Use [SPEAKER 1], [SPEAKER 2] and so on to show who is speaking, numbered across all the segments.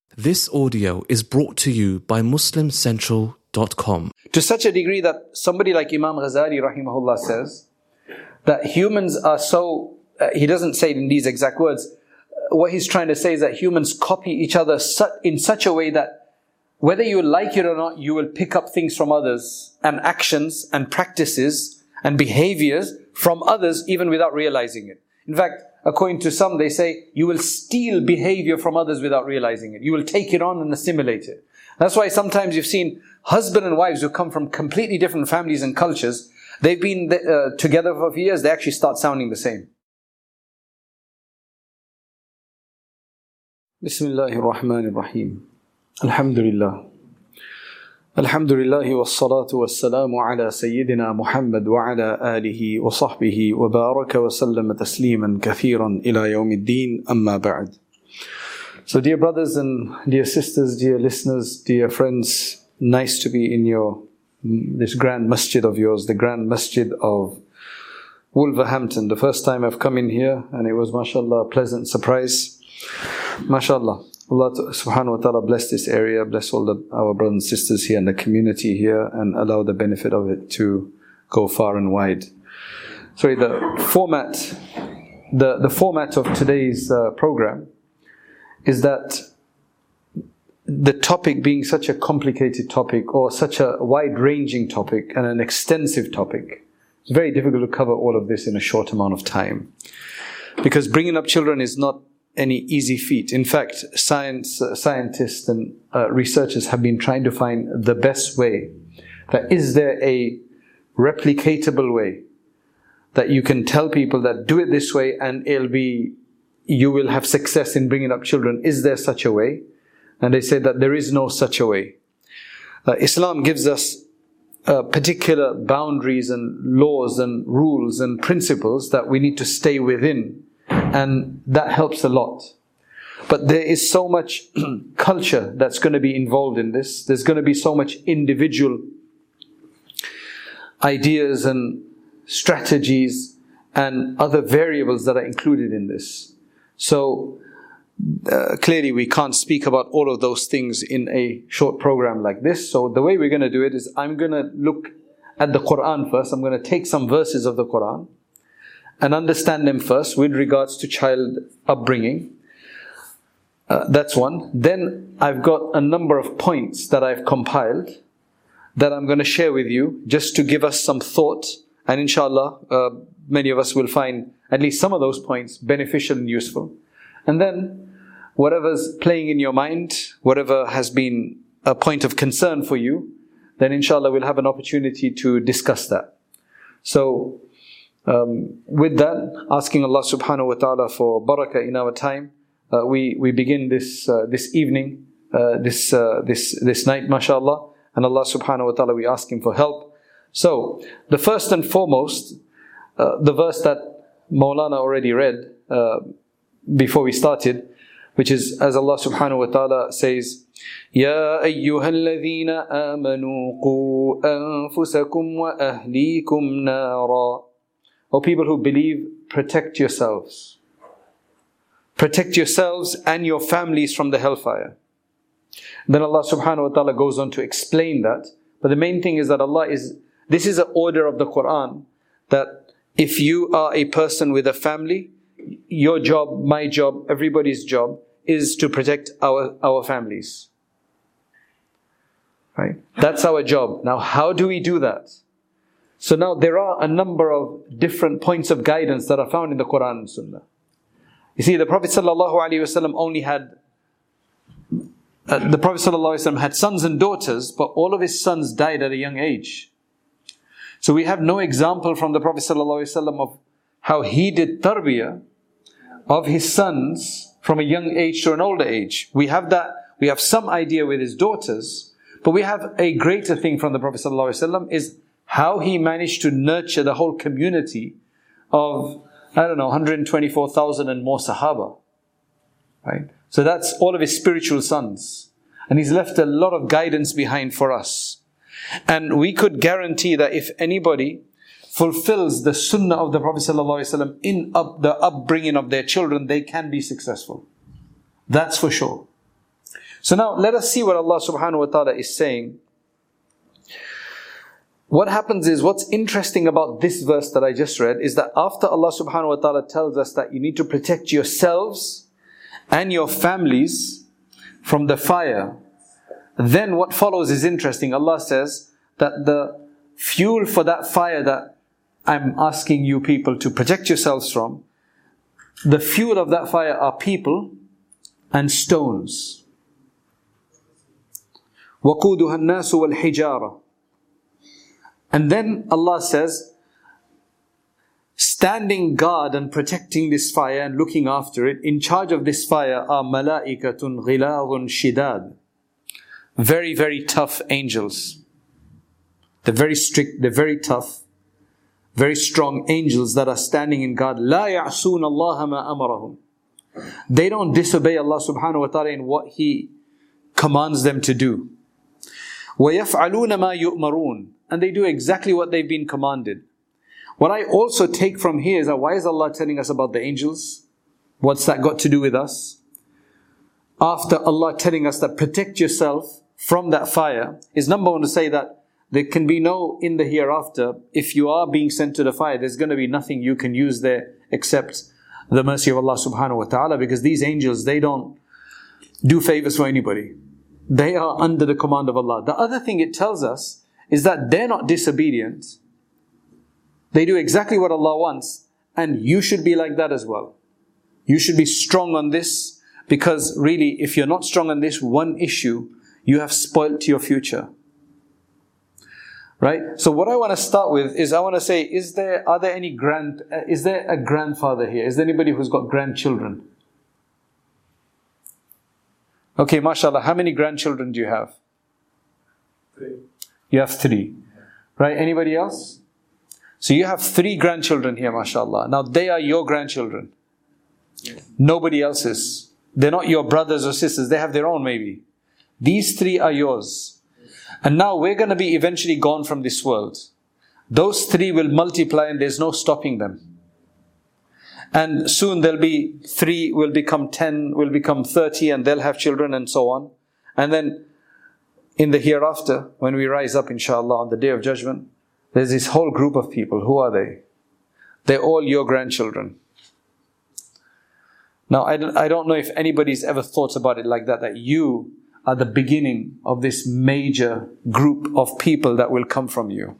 [SPEAKER 1] This audio is brought to you by MuslimCentral.com.
[SPEAKER 2] To such a degree that somebody like Imam Ghazali rahimahullah says that humans are so, he doesn't say it in these exact words, what he's trying to say is that humans copy each other in such a way that whether you like it or not, you will pick up things from others and actions and practices and behaviors from others even without realizing it. In fact, according to some, they say you will steal behavior from others without realizing it. You will take it on and assimilate it. That's why sometimes you've seen husband and wives who come from completely different families and cultures. They've been together for years. They actually start sounding the same. Bismillahir Rahmanir Rahim. Alhamdulillah. Alhamdulillah wassalatu wassalamu ala Sayyidina Muhammad wa ala alihi wa sahbihi wa baraka wa sallama tasliman kathiran ila yawmiddin amma ba'd. So dear brothers and dear sisters, dear listeners, dear friends, nice to be in this grand masjid of yours, the grand masjid of Wolverhampton. The first time I've come in here and it was mashallah a pleasant surprise. Mashallah. Allah subhanahu wa ta'ala bless this area, bless all our brothers and sisters here and the community here, and allow the benefit of it to go far and wide. Sorry, the format of today's program is that the topic being such a complicated topic or such a wide-ranging topic and an extensive topic, it's very difficult to cover all of this in a short amount of time. Because bringing up children is not any easy feat. In fact, scientists and researchers have been trying to find the best way. That is there a replicatable way that you can tell people that do it this way and you will have success in bringing up children? Is there such a way? And they say that there is no such a way. Islam gives us particular boundaries and laws and rules and principles that we need to stay within. And that helps a lot. But there is so much culture that's going to be involved in this. There's going to be so much individual ideas and strategies and other variables that are included in this. So clearly we can't speak about all of those things in a short program like this. So the way we're going to do it is I'm going to look at the Quran first. I'm going to take some verses of the Quran and understand them first with regards to child upbringing. That's one. Then I've got a number of points that I've compiled that I'm going to share with you just to give us some thought. And inshallah, many of us will find at least some of those points beneficial and useful. And then whatever's playing in your mind, whatever has been a point of concern for you, then inshallah we'll have an opportunity to discuss that. So, with that, asking Allah subhanahu wa ta'ala for barakah in our time, we begin this evening, this night, mashallah, and Allah subhanahu wa ta'ala, we ask Him for help. So, the first and foremost, the verse that Maulana already read before we started, which is as Allah subhanahu wa ta'ala says, يَا أَيُّهَا الَّذِينَ آمَنُوا قُوا أَنفُسَكُمْ وَأَهْلِيكُمْ نَارًا. O people who believe, protect yourselves. Protect yourselves and your families from the hellfire. Then Allah subhanahu wa ta'ala goes on to explain that. But the main thing is that this is an order of the Quran, that if you are a person with a family, your job, my job, everybody's job is to protect our families. Right? That's our job. Now, how do we do that? So now there are a number of different points of guidance that are found in the Quran and Sunnah. You see, the Prophet ﷺ only had had sons and daughters, but all of his sons died at a young age. So we have no example from the Prophet ﷺ of how he did tarbiyah of his sons from a young age to an older age. We have some idea with his daughters, but we have a greater thing from the Prophet ﷺ is how he managed to nurture the whole community of, 124,000 and more Sahaba. Right? So that's all of his spiritual sons. And he's left a lot of guidance behind for us. And we could guarantee that if anybody fulfills the sunnah of the Prophet ﷺ in the upbringing of their children, they can be successful. That's for sure. So now let us see what Allah subhanahu wa ta'ala is saying. What happens is, what's interesting about this verse that I just read is that after Allah subhanahu wa ta'ala tells us that you need to protect yourselves and your families from the fire, then what follows is interesting. Allah says that the fuel for that fire that I'm asking you people to protect yourselves from, the fuel of that fire are people and stones. وَقُودُهَا النَّاسُ وَالْحِجَارَةُ. And then Allah says, standing guard and protecting this fire and looking after it, in charge of this fire are malaikatun ghiladun shidad. Very, very tough angels. They're very strict, they're very tough, very strong angels that are standing in guard. La ya'soon Allah ma amarahum. They don't disobey Allah subhanahu wa ta'ala in what He commands them to do. وَيَفْعَلُونَ مَا يُؤْمَرُونَ. And they do exactly what they've been commanded. What I also take from here is that why is Allah telling us about the angels? What's that got to do with us? After Allah telling us that protect yourself from that fire, is number one to say that there can be no in the hereafter. If you are being sent to the fire, there's going to be nothing you can use there except the mercy of Allah subhanahu wa ta'ala, because these angels, they don't do favors for anybody. They are under the command of Allah. The other thing it tells us is that they're not disobedient. They do exactly what Allah wants, and you should be like that as well. You should be strong on this, because really, if you're not strong on this one issue, you have spoilt your future. Right? So what I want to start with is, I want to say, is there a grandfather here? Is there anybody who's got grandchildren? Okay, mashallah, how many grandchildren do you have?
[SPEAKER 3] 3.
[SPEAKER 2] You have 3. Right? Anybody else? So you have 3 grandchildren here, mashallah. Now they are your grandchildren. Nobody else's. They're not your brothers or sisters. They have their own maybe. These 3 are yours. And now we're going to be eventually gone from this world. Those 3 will multiply and there's no stopping them. And soon there'll be 3 will become 10, will become 30, and they'll have children and so on. And then in the hereafter, when we rise up inshallah on the Day of Judgment, there's this whole group of people. Who are they? They're all your grandchildren. Now I don't know if anybody's ever thought about it like that, that you are the beginning of this major group of people that will come from you.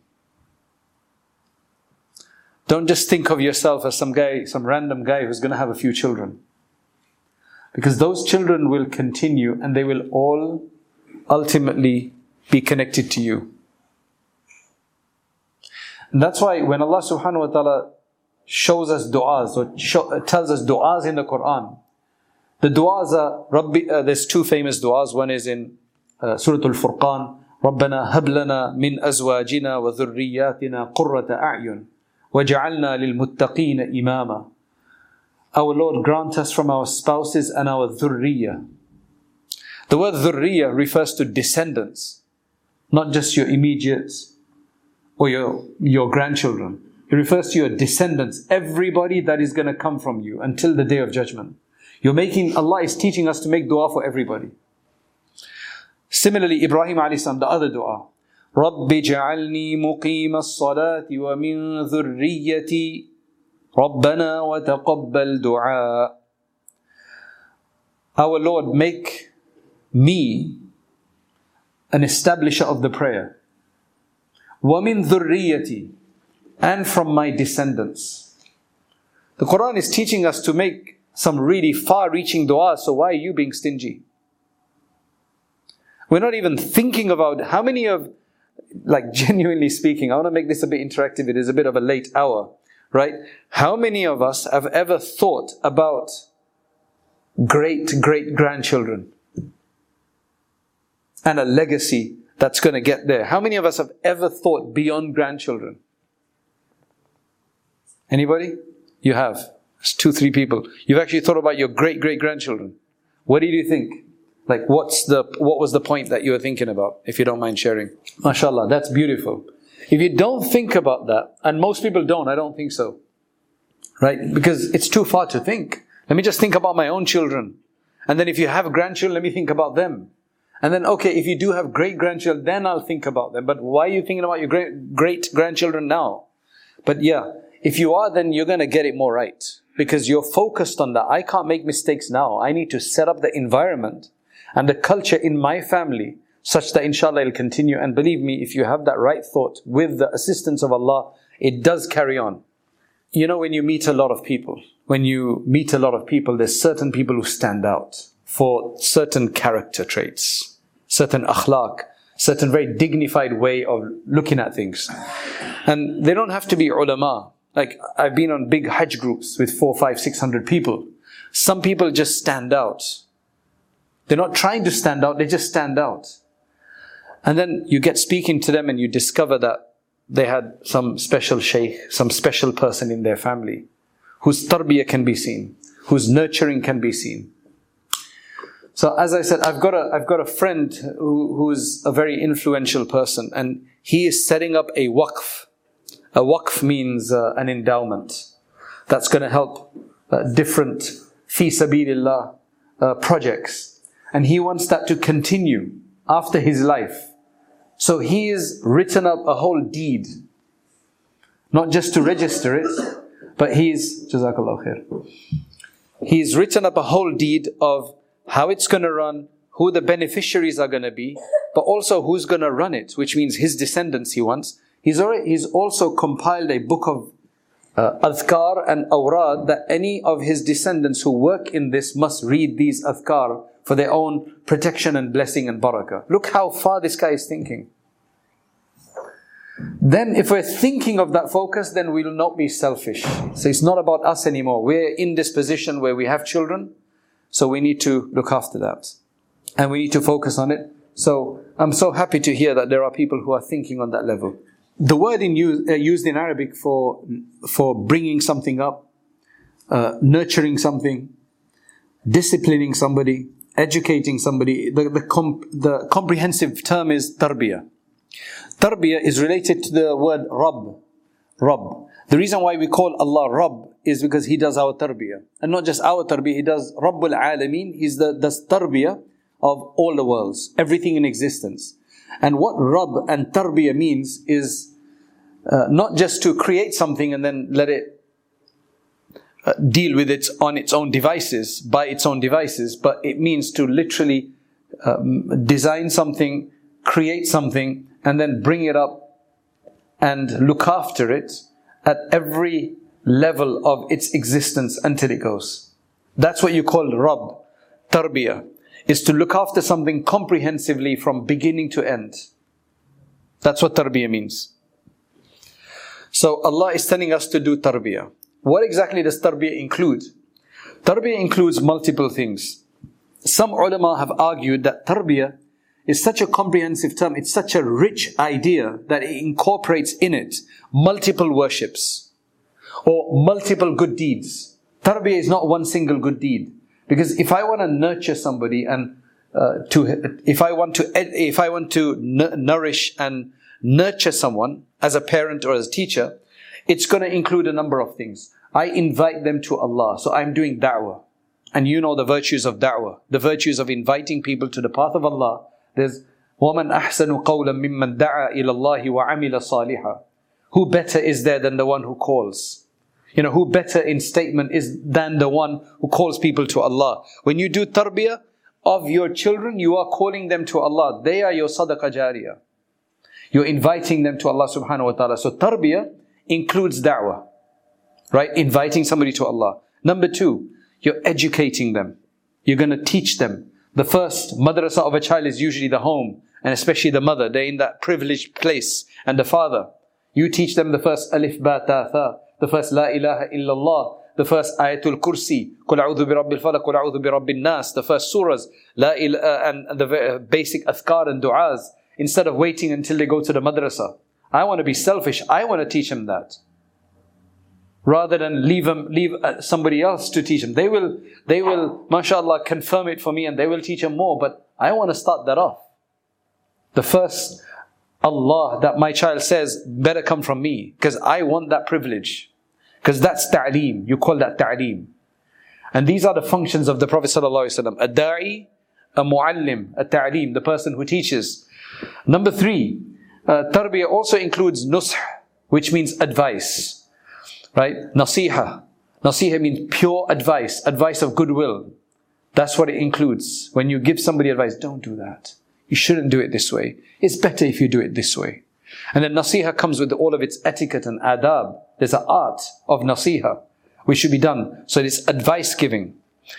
[SPEAKER 2] Don't just think of yourself as some random guy who's going to have a few children. Because those children will continue and they will all ultimately be connected to you. And that's why when Allah subhanahu wa ta'ala shows us du'as, or tells us du'as in the Quran, the du'as are, there's 2 famous du'as. One is in Surah Al-Furqan, رَبَّنَا هَبْ لَنَا مِنْ أَزْوَاجِنَا وَذُرِّيَّاتِنَا قُرَّةَ أَعْيُنٍ وَجَعَلْنَا لِلْمُتَّقِينَ إِمَامًا. Our Lord, grant us from our spouses and our dhurriyyah. The word dhurriyyah refers to descendants, not just your immediates or your grandchildren. It refers to your descendants, everybody that is going to come from you until the Day of Judgment. Allah is teaching us to make dua for everybody. Similarly, Ibrahim alayhi salam, the other dua, رَبِّ جَعَلْنِي مُقِيمَ الصَّلَاةِ وَمِن ذُرِّيَّتِي رَبَّنَا وَتَقَبَّلْ دُعَاء. Our Lord, make me an establisher of the prayer. وَمِن ذُرِّيَّتِي, and from my descendants. The Quran is teaching us to make some really far-reaching du'as, so why are you being stingy? We're not even thinking about how many of, like genuinely speaking, I want to make this a bit interactive, it is a bit of a late hour, right? How many of us have ever thought about great-great-grandchildren and a legacy that's going to get there? How many of us have ever thought beyond grandchildren? Anybody? You have. It's 2-3 people. You've actually thought about your great-great-grandchildren. What did you think? Like, what was the point that you were thinking about, if you don't mind sharing? MashaAllah, that's beautiful. If you don't think about that, and most people don't, I don't think so. Right? Because it's too far to think. Let me just think about my own children. And then if you have grandchildren, let me think about them. And then, okay, if you do have great-grandchildren, then I'll think about them. But why are you thinking about your great-grandchildren now? But yeah, if you are, then you're going to get it more right. Because you're focused on that. I can't make mistakes now. I need to set up the environment and the culture in my family such that inshallah it'll continue. And believe me, if you have that right thought with the assistance of Allah, it does carry on. You know, when you meet a lot of people, there's certain people who stand out for certain character traits, certain akhlaq, certain very dignified way of looking at things. And they don't have to be ulama. Like, I've been on big Hajj groups with 400, 500, 600 people. Some people just stand out. They're not trying to stand out, they just stand out. And then you get speaking to them and you discover that they had some special shaykh, some special person in their family, whose tarbiyah can be seen, whose nurturing can be seen. So as I said, I've got a friend who's a very influential person, and he is setting up a waqf. A waqf means an endowment that's going to help different fi sabilillah projects. And he wants that to continue after his life. So he has written up a whole deed, not just to register it, but he's written up a whole deed of how it's going to run, who the beneficiaries are going to be, but also who's going to run it, which means his descendants he wants. He's also compiled a book of adhkar and awrad that any of his descendants who work in this must read these adhkar for their own protection and blessing and barakah. Look how far this guy is thinking. Then if we're thinking of that focus, then we will not be selfish. So it's not about us anymore. We're in this position where we have children, so we need to look after that. And we need to focus on it. So I'm so happy to hear that there are people who are thinking on that level. The word used in Arabic for bringing something up, nurturing something, disciplining somebody, educating somebody, the comprehensive term is tarbiyah. Tarbiyah is related to the word Rabb. Rabb. The reason why we call Allah Rabb is because He does our tarbiyah. And not just our tarbiyah, He does Rabbul Alameen. He's the tarbiyah of all the worlds, everything in existence. And what Rabb and tarbiyah means is not just to create something and then let it deal with it on its own devices, by its own devices, but it means to literally design something, create something, and then bring it up and look after it at every level of its existence until it goes. That's what you call Rabb. Tarbiyah is to look after something comprehensively from beginning to end. That's what tarbiyah means. So Allah is telling us to do tarbiyah. What exactly does tarbiyah include? Tarbiyah includes multiple things. Some ulama have argued that tarbiyah is such a comprehensive term, it's such a rich idea that it incorporates in it multiple worships or multiple good deeds. Tarbiyah is not one single good deed. Because if I want to nurture somebody and if I want to nourish and nurture someone as a parent or as a teacher, it's going to include a number of things. I invite them to Allah. So I'm doing da'wah. And you know the virtues of da'wah, the virtues of inviting people to the path of Allah. There's وَمَنْ أَحْسَنُ قَوْلًا مِمَّنْ دَعَى إِلَى اللَّهِ وَعَمِلَ صَالِحًا. Who better is there than the one who calls? You know, who better in statement is than the one who calls people to Allah? When you do tarbiyah of your children, you are calling them to Allah. They are your sadaqah jariyah. You're inviting them to Allah subhanahu wa ta'ala. So tarbiyah includes da'wah, right? Inviting somebody to Allah. Number two, you're educating them. You're going to teach them. The first madrasa of a child is usually the home, and especially the mother. They're in that privileged place. And the father. You teach them the first alif, ba, ta, tha, the first la ilaha illallah, the first ayatul kursi, qul a'udhu bi rabbil falaq, qul a'udhu bi rabbin nas, the first surahs, and the basic adhkar and du'as, instead of waiting until they go to the madrasa. I want to be selfish. I want to teach them that. Rather than leave somebody else to teach them. They will, mashallah, confirm it for me and they will teach them more. But I want to start that off. The first Allah that my child says better come from me. Because I want that privilege. Because that's ta'aleem. You call that ta'aleem. And these are the functions of the Prophet ﷺ. A da'i, a muallim, a ta'aleem, the person who teaches. Number 3, tarbiyah also includes nush, which means advice. Right? Nasiha. Nasiha means pure advice, advice of goodwill. That's what it includes. When you give somebody advice, don't do that. You shouldn't do it this way. It's better if you do it this way. And then nasiha comes with all of its etiquette and adab. There's an art of nasiha which should be done. So it's advice giving.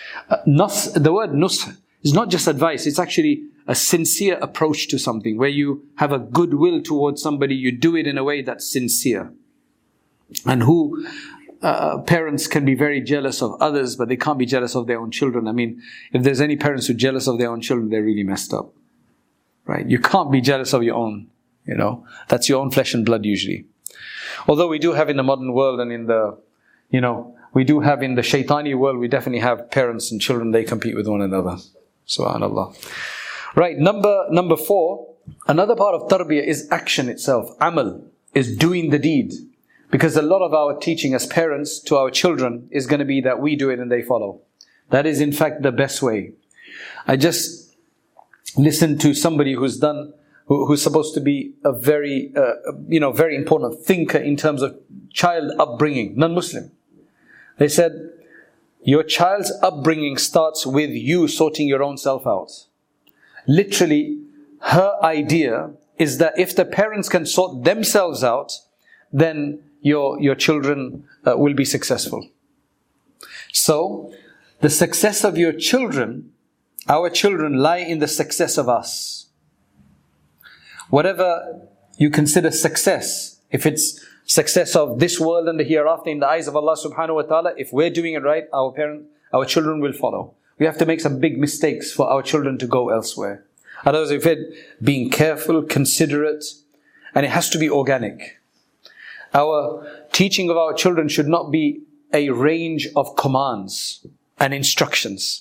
[SPEAKER 2] The word nusх is not just advice, it's actually a sincere approach to something where you have a goodwill towards somebody, you do it in a way that's sincere. And parents can be very jealous of others, but they can't be jealous of their own children. I mean, if there's any parents who are jealous of their own children, they're really messed up. Right? You can't be jealous of your own, That's your own flesh and blood usually. Although we do have in the modern world and in the, we do have in the shaitani world, we definitely have parents and children, they compete with one another. Subhanallah. Right, number 4, another part of tarbiyah is action itself. Amal is doing the deed. Because a lot of our teaching as parents to our children is going to be that we do it and they follow. That is in fact the best way. I just listened to somebody who's supposed to be a very, very important thinker in terms of child upbringing, non-Muslim. They said, your child's upbringing starts with you sorting your own self out. Literally, her idea is that if the parents can sort themselves out, then your children will be successful. So, the success of your children, our children, lie in the success of us. Whatever you consider success, if it's success of this world and the hereafter in the eyes of Allah subhanahu wa ta'ala, if we're doing it right, our children will follow. We have to make some big mistakes for our children to go elsewhere. Otherwise, if we're being careful, considerate, and it has to be organic. Our teaching of our children should not be a range of commands and instructions.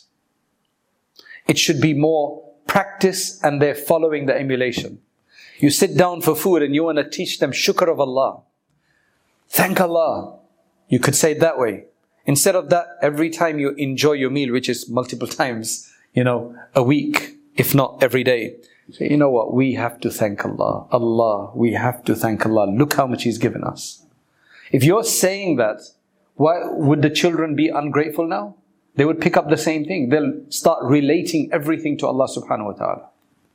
[SPEAKER 2] It should be more practice and they're following the emulation. You sit down for food and you want to teach them shukr of Allah. Thank Allah. You could say it that way. Instead of that, every time you enjoy your meal, which is multiple times, a week, if not every day, say, you know what, we have to thank Allah. Allah, we have to thank Allah. Look how much He's given us. If you're saying that, why would the children be ungrateful now? They would pick up the same thing. They'll start relating everything to Allah subhanahu wa ta'ala.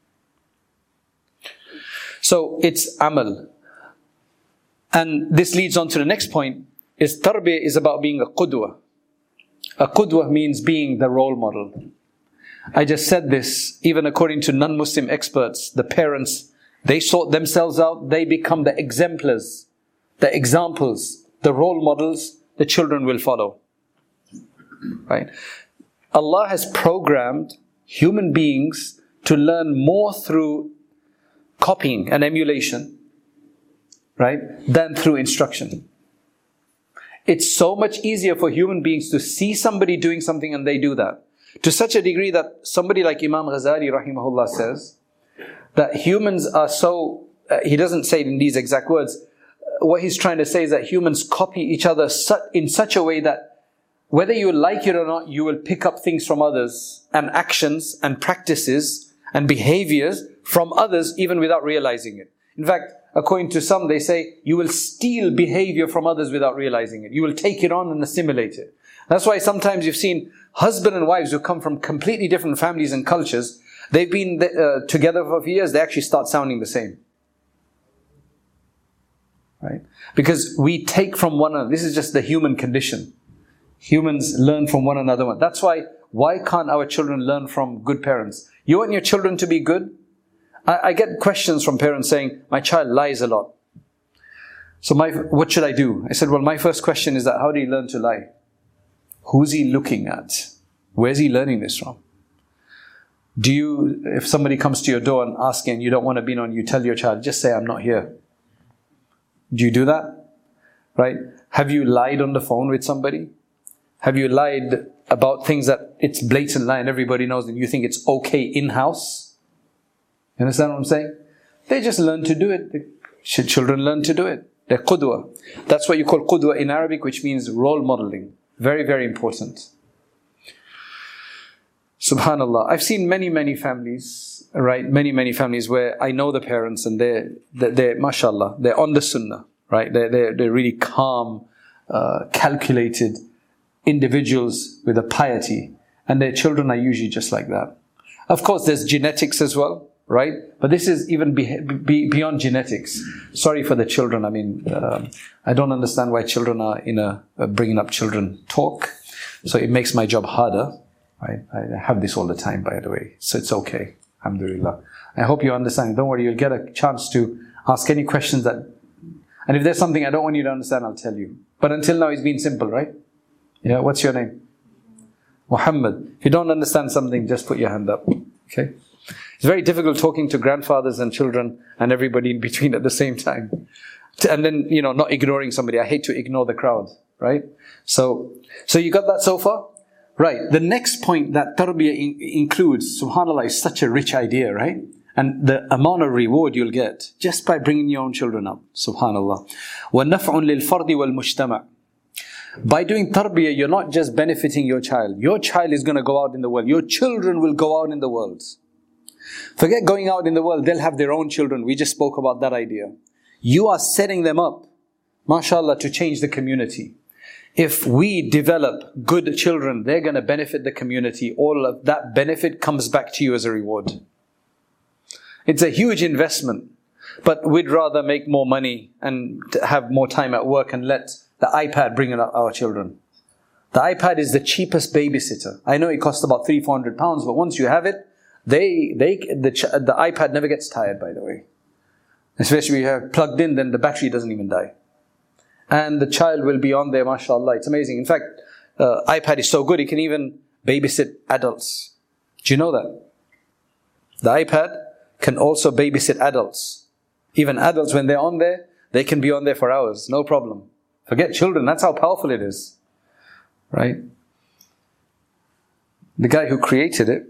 [SPEAKER 2] So it's amal. And this leads on to the next point, is tarbiyah is about being a qudwa. A qudwa means being the role model. I just said this, even according to non-Muslim experts, the parents, they sort themselves out, they become the exemplars, the examples, the role models the children will follow. Right? Allah has programmed human beings to learn more through copying and emulation, right, than through instruction. It's so much easier for human beings to see somebody doing something and they do that. To such a degree that somebody like Imam Ghazali rahimahullah says that humans are so, he doesn't say it in these exact words, what he's trying to say is that humans copy each other in such a way that whether you like it or not, you will pick up things from others and actions and practices and behaviors from others even without realizing it. In fact, according to some, they say you will steal behavior from others without realizing it. You will take it on and assimilate it. That's why sometimes you've seen husband and wives who come from completely different families and cultures, they've been together for a few years, they actually start sounding the same. Right? Because we take from one another. This is just the human condition. Humans learn from one another. That's why can't our children learn from good parents? You want your children to be good? I get questions from parents saying, my child lies a lot. So what should I do? I said, well, my first question is that how do you learn to lie? Who's he looking at? Where's he learning this from? If somebody comes to your door and asking, you don't want to be known, you tell your child, just say, I'm not here. Do you do that? Right? Have you lied on the phone with somebody? Have you lied about things that it's blatant lie and everybody knows and you think it's okay in-house? You understand what I'm saying? They just learn to do it. Children learn to do it. They're qudwa. That's what you call qudwa in Arabic, which means role modeling. Very, very important. Subhanallah. I've seen many families, right? Many families where I know the parents and they're mashallah, they're on the sunnah, right? They're really calm, calculated individuals with a piety, and their children are usually just like that. Of course, there's genetics as well, right? But this is even beyond genetics. Sorry for the children. I mean, I don't understand why children are in a bringing up children talk. So it makes my job harder. Right? I have this all the time, by the way. So it's okay. Alhamdulillah. I hope you understand. Don't worry, you'll get a chance to ask any questions and if there's something I don't want you to understand, I'll tell you. But until now, it's been simple, right? Yeah, what's your name? Muhammad. If you don't understand something, just put your hand up. Okay? It's very difficult talking to grandfathers and children and everybody in between at the same time. And then, not ignoring somebody. I hate to ignore the crowd, right? So you got that so far? Right. The next point that tarbiyah includes, subhanAllah, is such a rich idea, right? And the amount of reward you'll get just by bringing your own children up, subhanAllah. وَنَفْعٌ لِلْفَرْدِ وَالْمُجْتَمَعِ. By doing tarbiyah, you're not just benefiting your child. Your child is going to go out in the world. Your children will go out in the world. Forget going out in the world. They'll have their own children. We just spoke about that idea. You are setting them up, mashallah, to change the community. If we develop good children, they're going to benefit the community. All of that benefit comes back to you as a reward. It's a huge investment, but we'd rather make more money and have more time at work and let the iPad bring up our children. The iPad is the cheapest babysitter. I know it costs about £300-400, but once you have it, the iPad never gets tired, by the way. Especially if you have plugged in, then the battery doesn't even die. And the child will be on there, mashallah. It's amazing. In fact, iPad is so good, it can even babysit adults. Do you know that? The iPad can also babysit adults. Even adults, when they're on there, they can be on there for hours, no problem. Forget children, that's how powerful it is. Right? The guy who created it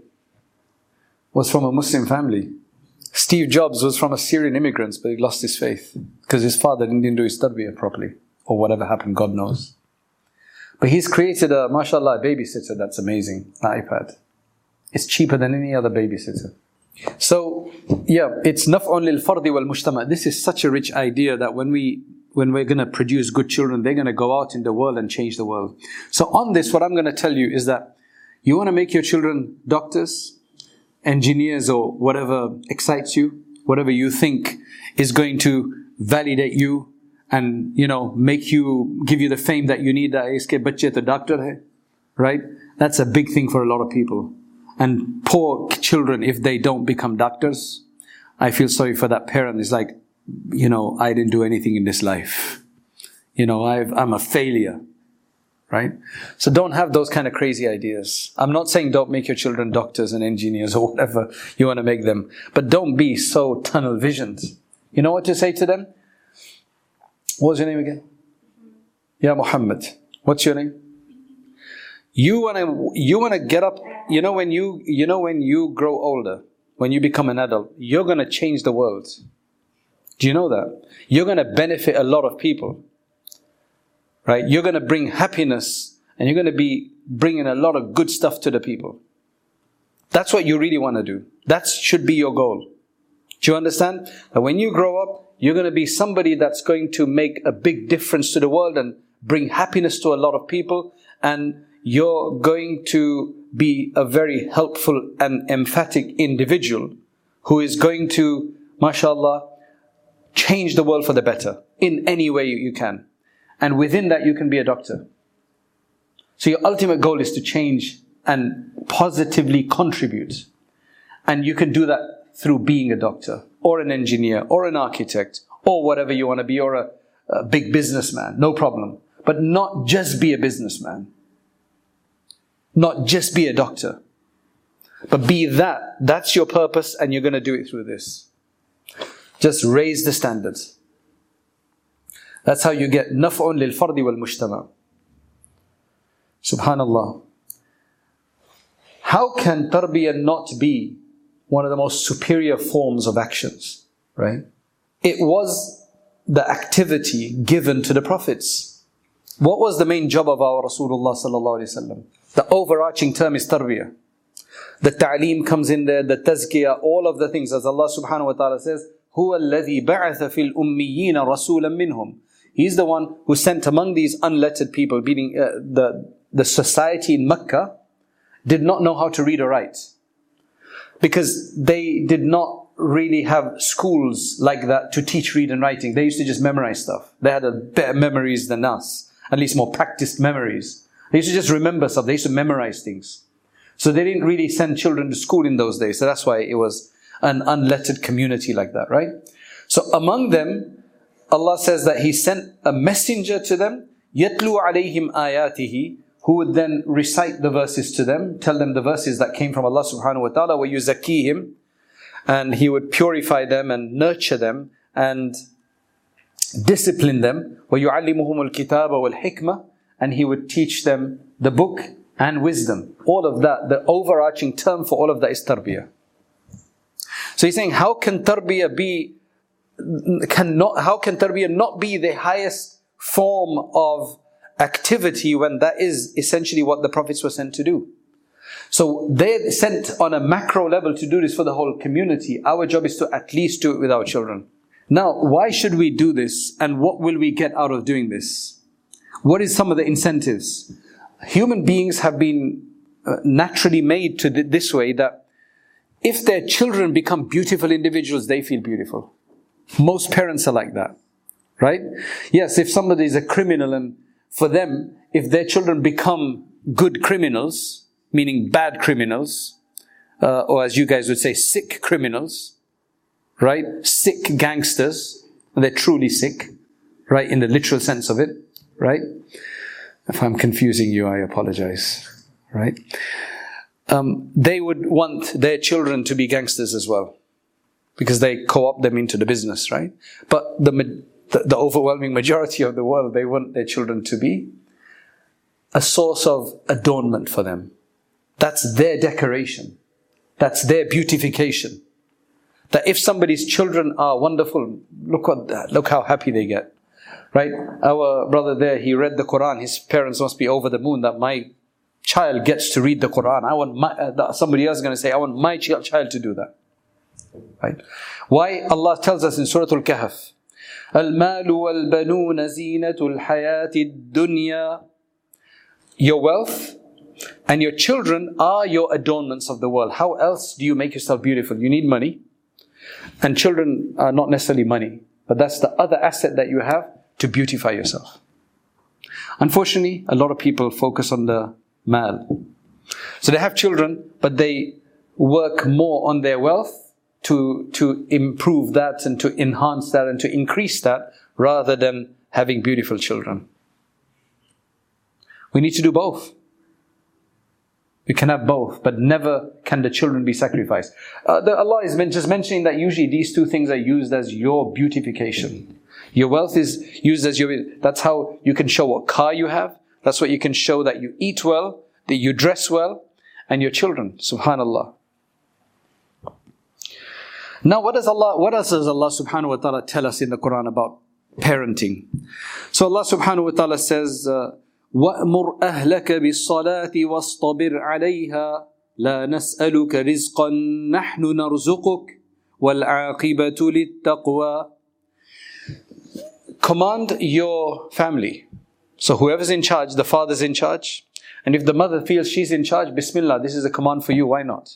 [SPEAKER 2] was from a Muslim family. Steve Jobs was from a Syrian immigrant, but he lost his faith because his father didn't do his tarbiyah properly. Or whatever happened, God knows. But he's created a, mashallah, babysitter that's amazing, the iPad. It's cheaper than any other babysitter. So, yeah, it's naf'un lil fardi wal mujtama. This is such a rich idea that when we're going to produce good children, they're going to go out in the world and change the world. So on this, what I'm going to tell you is that you want to make your children doctors, engineers, or whatever excites you, whatever you think is going to validate you, and, make you, give you the fame that you need, that iske bacche to doctor hai, right? That's a big thing for a lot of people. And poor children, if they don't become doctors, I feel sorry for that parent. It's like, I didn't do anything in this life. I'm a failure, right? So don't have those kind of crazy ideas. I'm not saying don't make your children doctors and engineers or whatever you want to make them. But don't be so tunnel visioned. You know what to say to them? What's your name again? Yeah, Muhammad. What's your name? You wanna get up. When you grow older, when you become an adult, you're gonna change the world. Do you know that? You're gonna benefit a lot of people, right? You're gonna bring happiness, and you're gonna be bringing a lot of good stuff to the people. That's what you really want to do. That should be your goal. Do you understand? That when you grow up, you're going to be somebody that's going to make a big difference to the world and bring happiness to a lot of people. And you're going to be a very helpful and emphatic individual who is going to, mashallah, change the world for the better in any way you can. And within that, you can be a doctor. So your ultimate goal is to change and positively contribute. And you can do that through being a doctor, or an engineer, or an architect, or whatever you want to be, or a big businessman, no problem. But not just be a businessman. Not just be a doctor. But be that. That's your purpose, and you're going to do it through this. Just raise the standards. That's how you get naf'un lil fardi wal mujtama. Subhanallah. How can tarbiyah not be one of the most superior forms of actions, right? It was the activity given to the prophets. What was the main job of our Rasulullah sallallahu alaihi wasallam? The overarching term is tarbiyah. The ta'aleem comes in there, the tazkiyah, all of the things. As Allah subhanahu wa ta'ala says, هُوَ الَّذِي بَعَثَ فِي الْأُمِّيِّينَ رَسُولًا مِّنْهُمْ. He's the one who sent among these unlettered people, meaning the society in Mecca, did not know how to read or write. Because they did not really have schools like that to teach read and writing. They used to just memorize stuff. They had better memories than us, at least more practiced memories. They used to just remember stuff. They used to memorize things. So they didn't really send children to school in those days. So that's why it was an unlettered community like that, right? So among them, Allah says that He sent a messenger to them, يَتْلُو عَلَيْهِمْ آيَاتِهِ, who would then recite the verses to them, tell them the verses that came from Allah subhanahu wa ta'ala, وَيُزَكِّيهِمْ, and He would purify them and nurture them and discipline them, وَيُعَلِّمُهُمُ الْكِتَابَ وَالْحِكْمَةِ, and He would teach them the book and wisdom. All of that, the overarching term for all of that is tarbiyah. So He's saying, how can tarbiyah not be the highest form of activity when that is essentially what the prophets were sent to do? So they're sent on a macro level to do this for the whole community. Our job is to at least do it with our children. Now, why should we do this, and what will we get out of doing this? What is some of the incentives? Human beings have been naturally made to this way that if their children become beautiful individuals, they feel beautiful. Most parents are like that, right? Yes, if somebody is a criminal, and for them, if their children become good criminals, meaning bad criminals, or as you guys would say, sick criminals, right? Sick gangsters, and they're truly sick, right? In the literal sense of it, right? If I'm confusing you, I apologize, right? They would want their children to be gangsters as well, because they co-opt them into the business, right? But the overwhelming majority of the world, they want their children to be a source of adornment for them. That's their decoration. That's their beautification. That if somebody's children are wonderful, look how happy they get. Right? Our brother there, he read the Quran. His parents must be over the moon that my child gets to read the Quran. I want somebody else is going to say, I want my child to do that. Right? Why? Allah tells us in Surah Al-Kahf, الْمَالُ وَالْبَنُونَ زِينَةُ الْحَيَاةِ الدُّنْيَا. Your wealth and your children are your adornments of the world. How else do you make yourself beautiful? You need money. And children are not necessarily money, but that's the other asset that you have to beautify yourself. Unfortunately, a lot of people focus on the mal. So they have children, but they work more on their wealth to improve that and to enhance that and to increase that, rather than having beautiful children. We need to do both. We can have both, but never can the children be sacrificed. Allah is just mentioning that usually these two things are used as your beautification. Your wealth is used as that's how you can show what car you have. That's what you can show, that you eat well, that you dress well, and your children. Subhanallah. Now what else does Allah subhanahu wa ta'ala tell us in the Quran about parenting? So Allah subhanahu wa ta'ala says, وَأْمُرْ أَهْلَكَ بِالصَّلَاةِ وَاصْطَبِرْ عَلَيْهَا لَا نَسْأَلُكَ رِزْقًا نَحْنُ نَرْزُقُكَ وَالْعَاقِبَةُ لِلتَّقْوَى. Command your family. So whoever's in charge, the father's in charge. And if the mother feels she's in charge, Bismillah, this is a command for you, why not?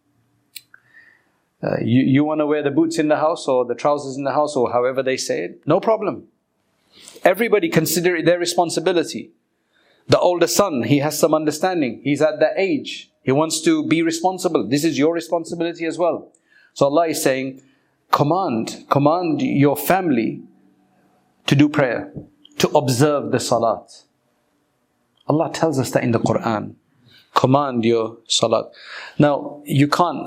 [SPEAKER 2] You want to wear the boots in the house or the trousers in the house or however they say it, no problem. Everybody consider it their responsibility. The older son, he has some understanding. He's at that age. He wants to be responsible. This is your responsibility as well. So Allah is saying, command your family to do prayer, to observe the salat. Allah tells us that in the Quran. Command your salat. Now, you can't,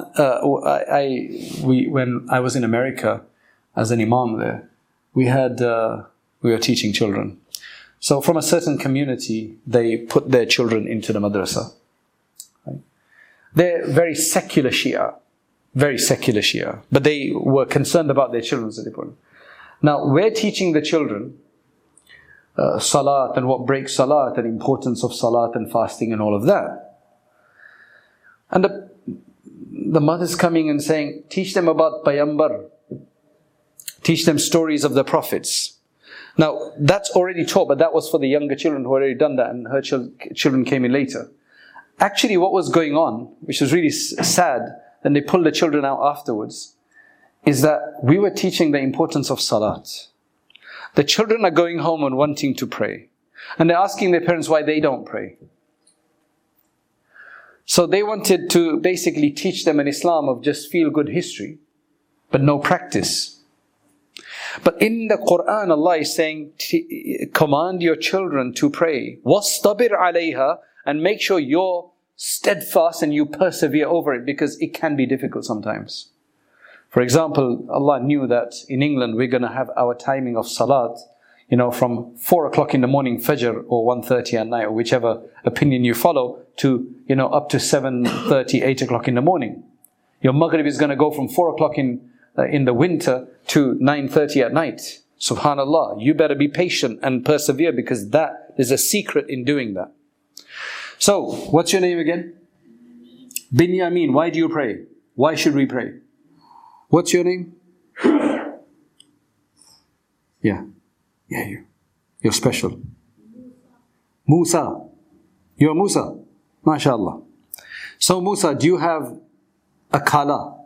[SPEAKER 2] when I was in America as an imam there, we were teaching children. So from a certain community, they put their children into the madrasa. Right? They're very secular Shia. But they were concerned about their children, so they put them. Now, we're teaching the children salat and what breaks salat and importance of salat and fasting and all of that. And the mother's coming and saying, teach them about Payambar. Teach them stories of the prophets. Now, that's already taught, but that was for the younger children who had already done that, and her children came in later. Actually, what was going on, which was really sad, and they pulled the children out afterwards, is that we were teaching the importance of salat. The children are going home and wanting to pray. And they're asking their parents why they don't pray. So they wanted to basically teach them an Islam of just feel-good history, but no practice. But in the Quran, Allah is saying, command your children to pray. وَاسْتَبِرْ عَلَيْهَا, and make sure you're steadfast and you persevere over it, because it can be difficult sometimes. For example, Allah knew that in England we're going to have our timing of salat, from 4 o'clock in the morning, Fajr, or 1:30 at night, or whichever opinion you follow, to, up to 7:30, 8 o'clock in the morning. Your Maghrib is going to go from 4 o'clock in the winter to 9:30 at night. Subhanallah, you better be patient and persevere, because there's a secret in doing that. So, what's your name again? Binyamin. Why do you pray? Why should we pray? What's your name? Yeah, you're special. Musa. You're Musa. MashaAllah. So Musa, do you have a khala?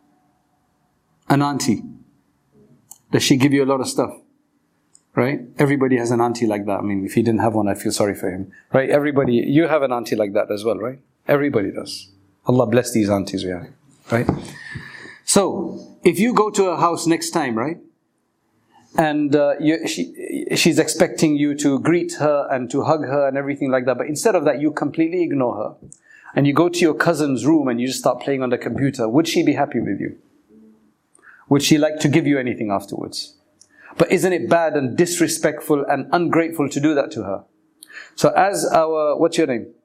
[SPEAKER 2] An auntie? Does she give you a lot of stuff? Right? Everybody has an auntie like that. I mean, if he didn't have one, I feel sorry for him. Right? You have an auntie like that as well, right? Everybody does. Allah bless these aunties we have. Right? So, if you go to a house next time, right? And she's expecting you to greet her and to hug her and everything like that. But instead of that, you completely ignore her. And you go to your cousin's room and you just start playing on the computer. Would she be happy with you? Would she like to give you anything afterwards? But isn't it bad and disrespectful and ungrateful to do that to her? So what's your name?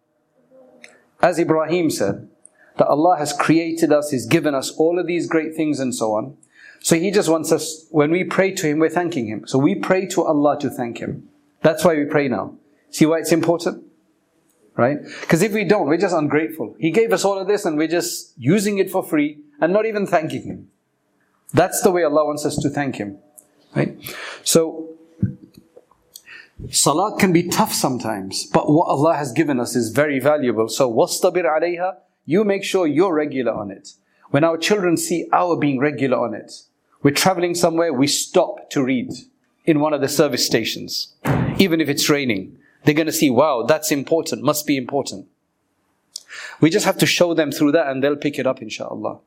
[SPEAKER 2] As Ibrahim said, that Allah has created us, He's given us all of these great things and so on. So He just wants us, when we pray to Him, we're thanking Him. So we pray to Allah to thank Him. That's why we pray now. See why it's important? Right? Because if we don't, we're just ungrateful. He gave us all of this and we're just using it for free and not even thanking Him. That's the way Allah wants us to thank Him. Right? So, salat can be tough sometimes, but what Allah has given us is very valuable. So, وَاسْتَبِرْ عَلَيْهَا, you make sure you're regular on it. When our children see our being regular on it, we're traveling somewhere, we stop to read in one of the service stations. Even if it's raining, they're going to see, wow, that's important, must be important. We just have to show them through that and they'll pick it up, inshaAllah.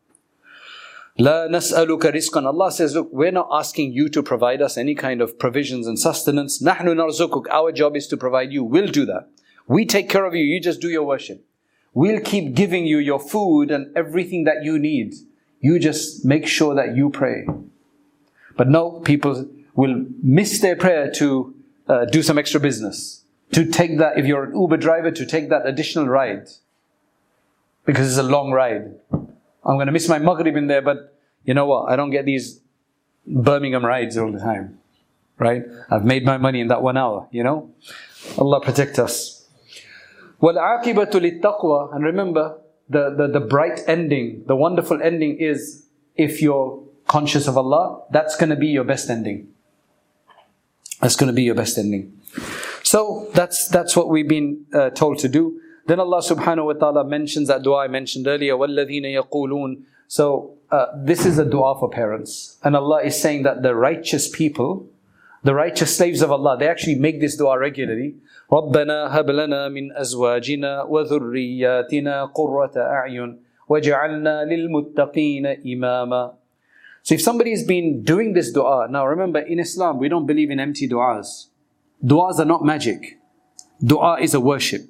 [SPEAKER 2] La nas'aluka rizqan. Allah says, look, we're not asking you to provide us any kind of provisions and sustenance. Nahnu narzukuk. Our job is to provide you. We'll do that. We take care of you. You just do your worship. We'll keep giving you your food and everything that you need. You just make sure that you pray. But no, people will miss their prayer to do some extra business. To take that, if you're an Uber driver, to take that additional ride. Because it's a long ride. I'm going to miss my Maghrib in there, but you know what? I don't get these Birmingham rides all the time. Right? I've made my money in that 1 hour, Allah protect us. وَالْعَاقِبَةُ لِلتَّقْوَى. And remember, the bright ending, the wonderful ending is, if you're conscious of Allah, that's going to be your best ending. That's going to be your best ending. So, that's what we've been told to do. Then Allah subhanahu wa ta'ala mentions that dua I mentioned earlier, وَالَّذِينَ يَقُولُونَ. So, this is a dua for parents. And Allah is saying that the righteous people, the righteous slaves of Allah, they actually make this dua regularly. رَبَّنَا هَبْ لَنَا مِنْ أَزْوَاجِنَا وَذُرِّيَّاتِنَا قُرَّةَ أَعْيُنٍ وَجَعَلْنَا لِلْمُتَّقِينَ إِمَامًا. So if somebody's been doing this dua, now remember, in Islam, we don't believe in empty duas. Duas are not magic. Dua is a worship.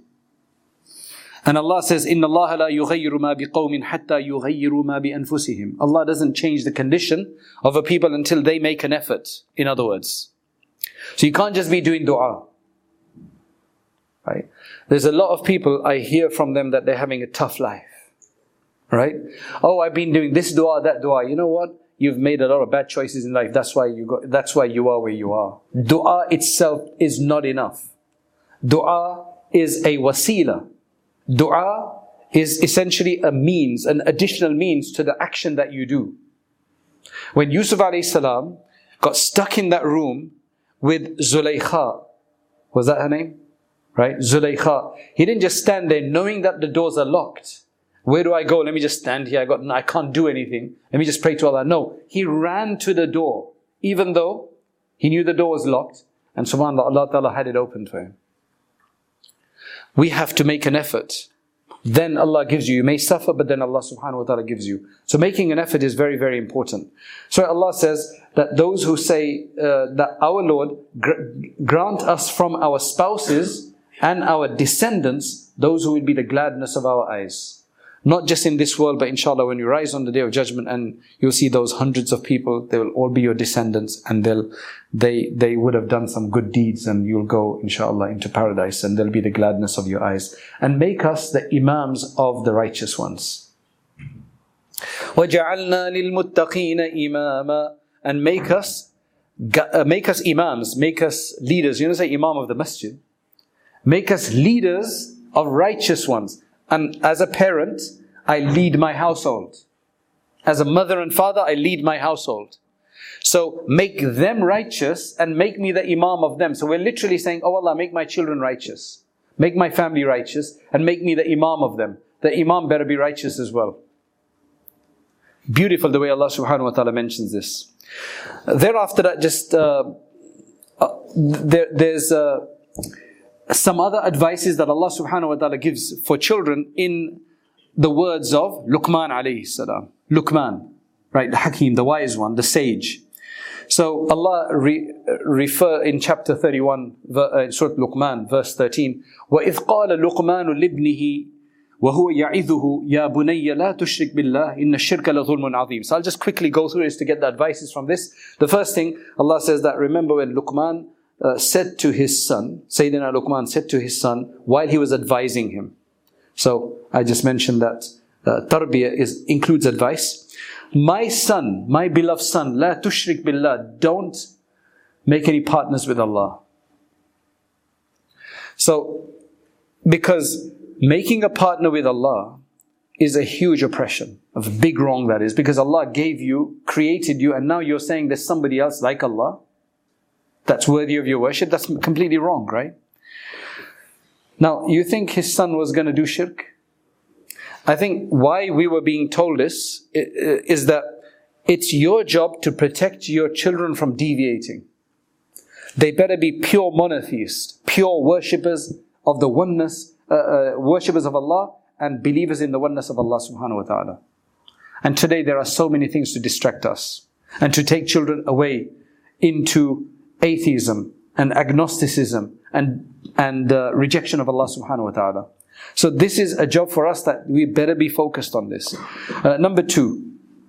[SPEAKER 2] And Allah says, إِنَّ اللَّهَ لَا يُغَيِّرُ مَا بِقَوْمٍ حَتَّى يُغَيِّرُوا مَا بِأَنفُسِهِمْ. Allah doesn't change the condition of a people until they make an effort, in other words. So you can't just be doing dua. Right? There's a lot of people, I hear from them that they're having a tough life. Right? Oh, I've been doing this dua, that dua. You know what? You've made a lot of bad choices in life. That's why you are where you are. Dua itself is not enough. Dua is a wasila. Dua is essentially a means, an additional means to the action that you do. When Yusuf alayhi salam got stuck in that room with Zulaykha, was that her name? Right? Zulaykha. He didn't just stand there knowing that the doors are locked. Where do I go? Let me just stand here. I can't do anything. Let me just pray to Allah. No, he ran to the door, even though he knew the door was locked, and subhanAllah, Allah Ta'ala had it open for him. We have to make an effort. Then Allah gives you. You may suffer, but then Allah subhanahu wa ta'ala gives you. So making an effort is very, very important. So Allah says that those who say that our Lord grant us from our spouses and our descendants those who will be the gladness of our eyes. Not just in this world, but inshallah when you rise on the Day of Judgment and you'll see those hundreds of people, they will all be your descendants, and they would have done some good deeds, and you'll go inshallah into paradise, and they'll be the gladness of your eyes. And make us the imams of the righteous ones. وَجَعَلْنَا لِلْمُتَّقِينَ إِمَامًا. And make us imams, make us leaders. You don't say imam of the masjid. Make us leaders of righteous ones. And as a parent, I lead my household. As a mother and father, I lead my household. So make them righteous and make me the imam of them. So we're literally saying, oh Allah, make my children righteous. Make my family righteous and make me the imam of them. The imam better be righteous as well. Beautiful the way Allah subhanahu wa ta'ala mentions this. Thereafter that there's some other advices that Allah subhanahu wa ta'ala gives for children in the words of Luqman alayhi salam. Luqman, right? The Hakim, the wise one, the sage. So Allah refer in chapter 31, Surah Luqman, verse 13. وَإِذْ قَالَ لُقْمَانُ لِابْنِهِ وَهُوَ يَعِذُهُ يَا بُنَيَّ لَا تُشْرِكْ بِاللَّهِ إِنَّ الشِّرْكَ لَظُلْمٌ عَظِيمٌ. So I'll just quickly go through this to get the advices from this. The first thing, Allah says that remember when Luqman said to his son, Sayyidina Luqman said to his son while he was advising him. So I just mentioned that tarbiyah includes advice. My son, my beloved son, la tushrik billah, don't make any partners with Allah. So, because making a partner with Allah is a huge oppression, of a big wrong that is, because Allah gave you, created you, and now you're saying there's somebody else like Allah that's worthy of your worship. That's completely wrong, right? Now, you think his son was going to do shirk? I think why we were being told this is that it's your job to protect your children from deviating. They better be pure monotheists, pure worshippers of the oneness, worshippers of Allah and believers in the oneness of Allah subhanahu wa ta'ala. And today there are so many things to distract us and to take children away into atheism and agnosticism and rejection of Allah subhanahu wa ta'ala. So this is a job for us that we better be focused on this. Number 2,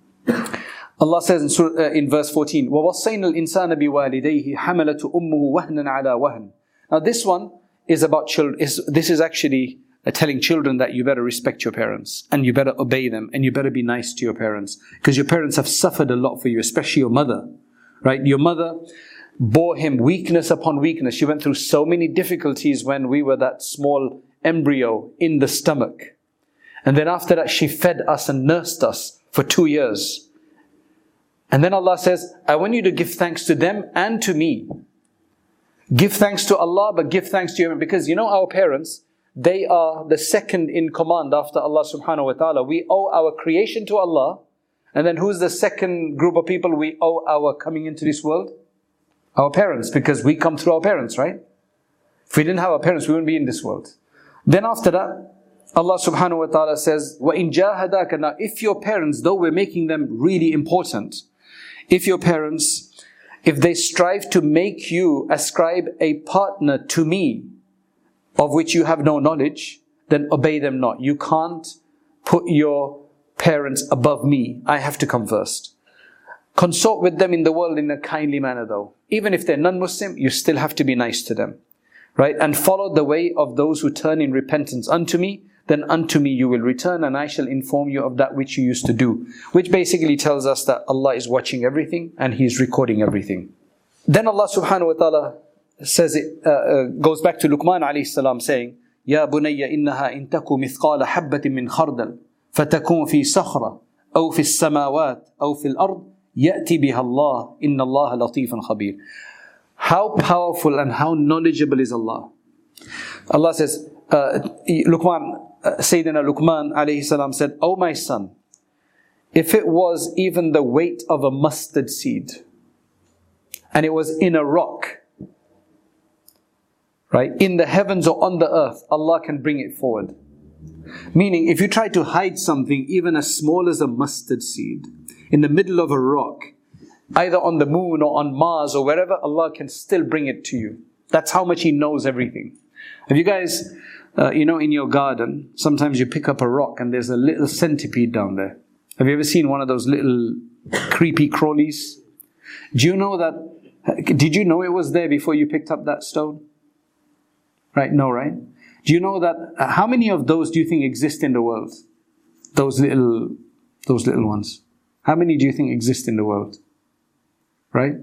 [SPEAKER 2] Allah says in verse 14, وَوَصَّيْنَا الْإِنسَانَ بِوَالِدَيْهِ حَمَلَةُ أُمُّهُ وَهْنًا عَلَى وَهْنٍ. Now this one is about children. This is actually telling children that you better respect your parents and you better obey them and you better be nice to your parents, because your parents have suffered a lot for you, especially your mother, right? Your mother bore him weakness upon weakness. She went through so many difficulties when we were that small embryo in the stomach. And then after that, she fed us and nursed us for 2 years. And then Allah says, I want you to give thanks to them and to me. Give thanks to Allah, but give thanks to you. Because you know our parents, they are the second in command after Allah subhanahu wa ta'ala. We owe our creation to Allah. And then who's the second group of people we owe our coming into this world? Our parents, because we come through our parents, right? If we didn't have our parents, we wouldn't be in this world. Then after that, Allah subhanahu wa ta'ala says, وَإِن جَاهَدَاكَ. Now, if your parents, though we're making them really important, if your parents, if they strive to make you ascribe a partner to me, of which you have no knowledge, then obey them not. You can't put your parents above me. I have to come first. Consort with them in the world in a kindly manner though. Even if they're non-Muslim, you still have to be nice to them. Right? And follow the way of those who turn in repentance unto me, then unto me you will return and I shall inform you of that which you used to do. Which basically tells us that Allah is watching everything and He is recording everything. Then Allah subhanahu wa ta'ala says goes back to Luqman alayhi salam saying, يا بني إنها إن تك مثقال حبة من خردل فتكون في صخرة أو في السماوات أو في الأرض يأتي بها الله إن الله لطيف خبير. How powerful and how knowledgeable is Allah. Allah says, Sayyidina Luqman alayhi salam said, "O my son, if it was even the weight of a mustard seed, and it was in a rock, right, in the heavens or on the earth, Allah can bring it forward." Meaning, if you try to hide something even as small as a mustard seed in the middle of a rock, either on the moon or on Mars or wherever, Allah can still bring it to you. That's how much He knows everything. Have you guys, in your garden, sometimes you pick up a rock and there's a little centipede down there. Have you ever seen one of those little creepy crawlies? Do you know that, did you know it was there before you picked up that stone? Right? No, right? Do you know that, how many of those do you think exist in the world? Those little ones. How many do you think exist in the world? Right?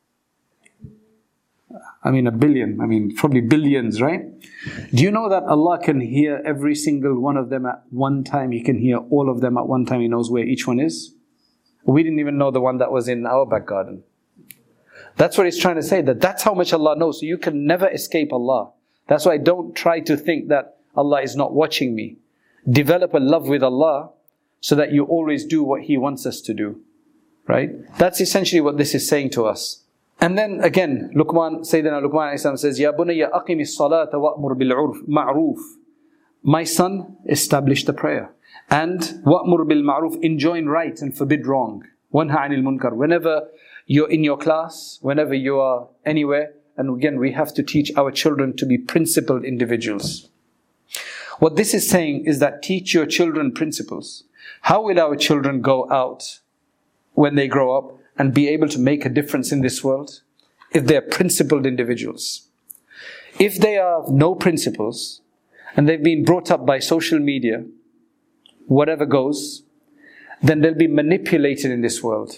[SPEAKER 2] I mean, 1 billion. I mean, probably billions, right? Do you know that Allah can hear every single one of them at one time? He can hear all of them at one time. He knows where each one is. We didn't even know the one that was in our back garden. That's what He's trying to say, that that's how much Allah knows. So you can never escape Allah. That's why don't try to think that Allah is not watching me. Develop a love with Allah so that you always do what He wants us to do. Right? That's essentially what this is saying to us. And then again, Sayyidina Luqman says, "Ya bunayya aqimi as-salata wa'mur bil-ma'ruf." My son, establish the prayer. And wa'mur bil-ma'ruf, enjoin right and forbid wrong. Wanha 'anil munkar. Whenever you're in your class, whenever you are anywhere, and again, we have to teach our children to be principled individuals. What this is saying is that teach your children principles. How will our children go out when they grow up and be able to make a difference in this world? If they're principled individuals. If they have no principles and they've been brought up by social media, whatever goes, then they'll be manipulated in this world.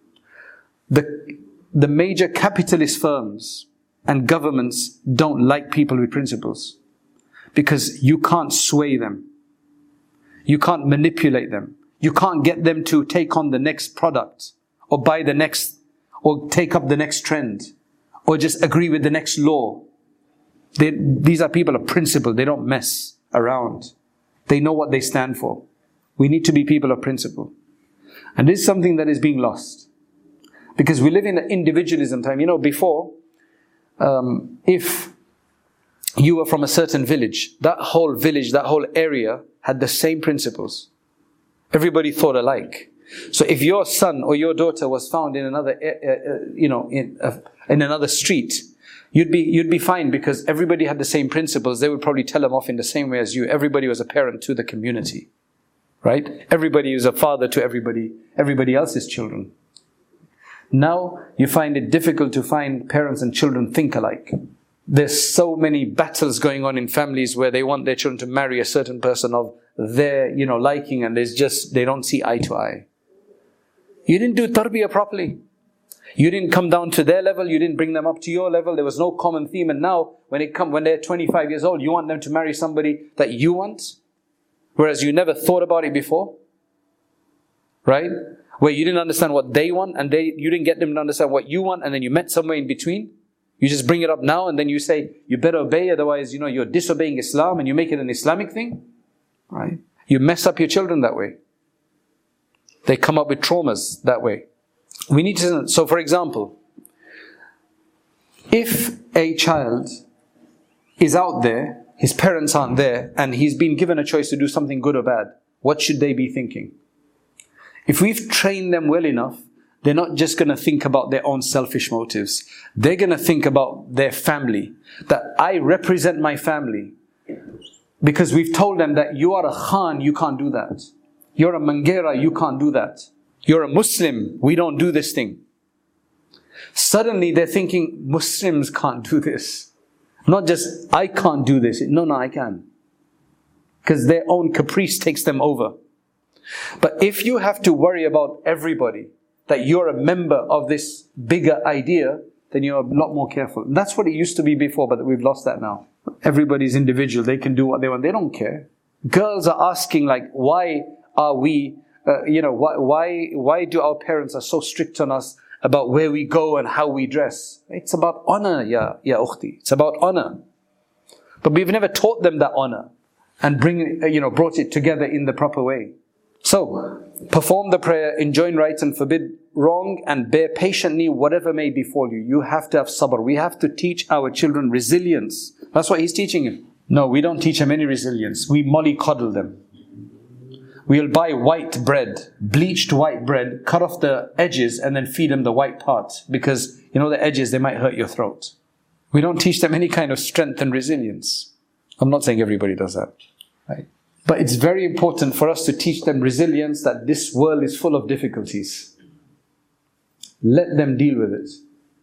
[SPEAKER 2] The major capitalist firms and governments don't like people with principles because you can't sway them. You can't manipulate them. You can't get them to take on the next product or buy the next, or take up the next trend, or just agree with the next law. These are people of principle. They don't mess around. They know what they stand for. We need to be people of principle. And this is something that is being lost. Because we live in an individualism time. Before, if you were from a certain village, that whole area had the same principles. Everybody thought alike. So if your son or your daughter was found in another, in another street, you'd be fine because everybody had the same principles. They would probably tell them off in the same way as you. Everybody was a parent to the community, right? Everybody is a father to everybody else's children. Now you find it difficult to find parents and children think alike. There's so many battles going on in families where they want their children to marry a certain person of their, liking, and they don't see eye to eye. You didn't do tarbiyah properly. You didn't come down to their level. You didn't bring them up to your level. There was no common theme. And now, when they're 25 years old, you want them to marry somebody that you want, whereas you never thought about it before, right? Where you didn't understand what they want, and you didn't get them to understand what you want, and then you met somewhere in between. You just bring it up now, and then you say you better obey, otherwise, you're disobeying Islam, and you make it an Islamic thing, right? You mess up your children that way. They come up with traumas that way. We need to, so for example, if a child is out there, his parents aren't there, and he's been given a choice to do something good or bad, what should they be thinking? If we've trained them well enough, they're not just going to think about their own selfish motives. They're going to think about their family. That I represent my family. Because we've told them that you are a Khan, you can't do that. You're a Mangera, you can't do that. You're a Muslim, we don't do this thing. Suddenly they're thinking, Muslims can't do this. Not just, I can't do this. No, I can. Because their own caprice takes them over. But if you have to worry about everybody, that you're a member of this bigger idea, then you're a lot more careful. That's what it used to be before, but we've lost that now. Everybody's individual. They can do what they want. They don't care. Girls are asking like, why are we, why do our parents are so strict on us about where we go and how we dress? It's about honor, ya ukhti. It's about honor. But we've never taught them that honor and brought it together in the proper way. So, perform the prayer, enjoin right and forbid wrong, and bear patiently whatever may befall you. You have to have sabr. We have to teach our children resilience. That's what he's teaching him. No, we don't teach them any resilience. We mollycoddle them. We'll buy white bread, bleached white bread, cut off the edges and then feed them the white part. Because, the edges, they might hurt your throat. We don't teach them any kind of strength and resilience. I'm not saying everybody does that, right? But it's very important for us to teach them resilience, that this world is full of difficulties. Let them deal with it.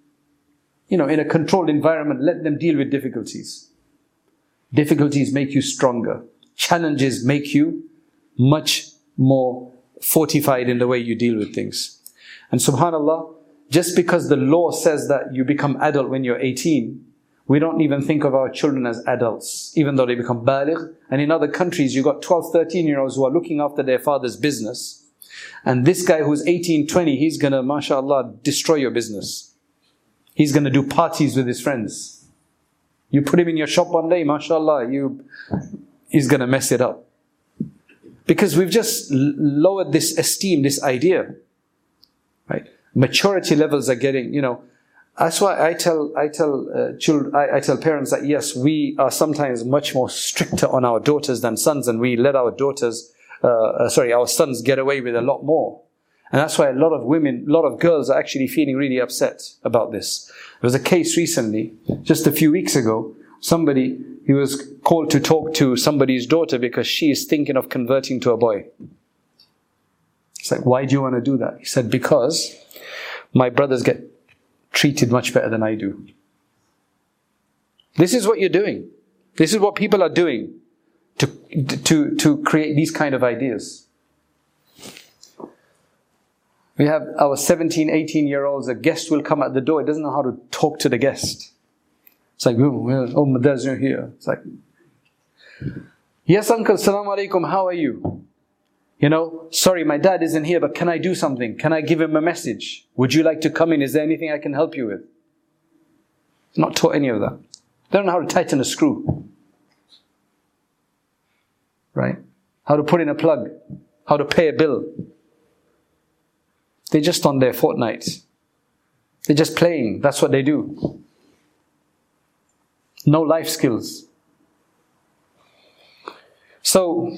[SPEAKER 2] In a controlled environment, let them deal with difficulties. Difficulties make you stronger. Challenges make you much more fortified in the way you deal with things. And subhanAllah, just because the law says that you become adult when you're 18, we don't even think of our children as adults, even though they become baligh. And in other countries, you've got 12, 13-year-olds who are looking after their father's business. And this guy who's 18, 20, he's going to, mashallah, destroy your business. He's going to do parties with his friends. You put him in your shop one day, mashallah, he's going to mess it up. Because we've just lowered this esteem, this idea. Right? Maturity levels are getting, that's why I tell children, I tell parents that yes, we are sometimes much more stricter on our daughters than sons, and we let our our sons get away with a lot more. And that's why a lot of girls are actually feeling really upset about this. There was a case recently, just a few weeks ago, he was called to talk to somebody's daughter because she is thinking of converting to a boy. It's like, why do you want to do that? He said, because my brothers get treated much better than I do. This is what you're doing. This is what people are doing to create these kind of ideas. We have our 17, 18-year-olds, a guest will come at the door, he doesn't know how to talk to the guest. It's like, oh, my dad's not here. It's like, yes, uncle, Assalamu alaikum, how are you? Sorry, my dad isn't here, but can I do something? Can I give him a message? Would you like to come in? Is there anything I can help you with? Not taught any of that. They don't know how to tighten a screw. Right? How to put in a plug. How to pay a bill. They're just on their Fortnite. They're just playing. That's what they do. No life skills. So,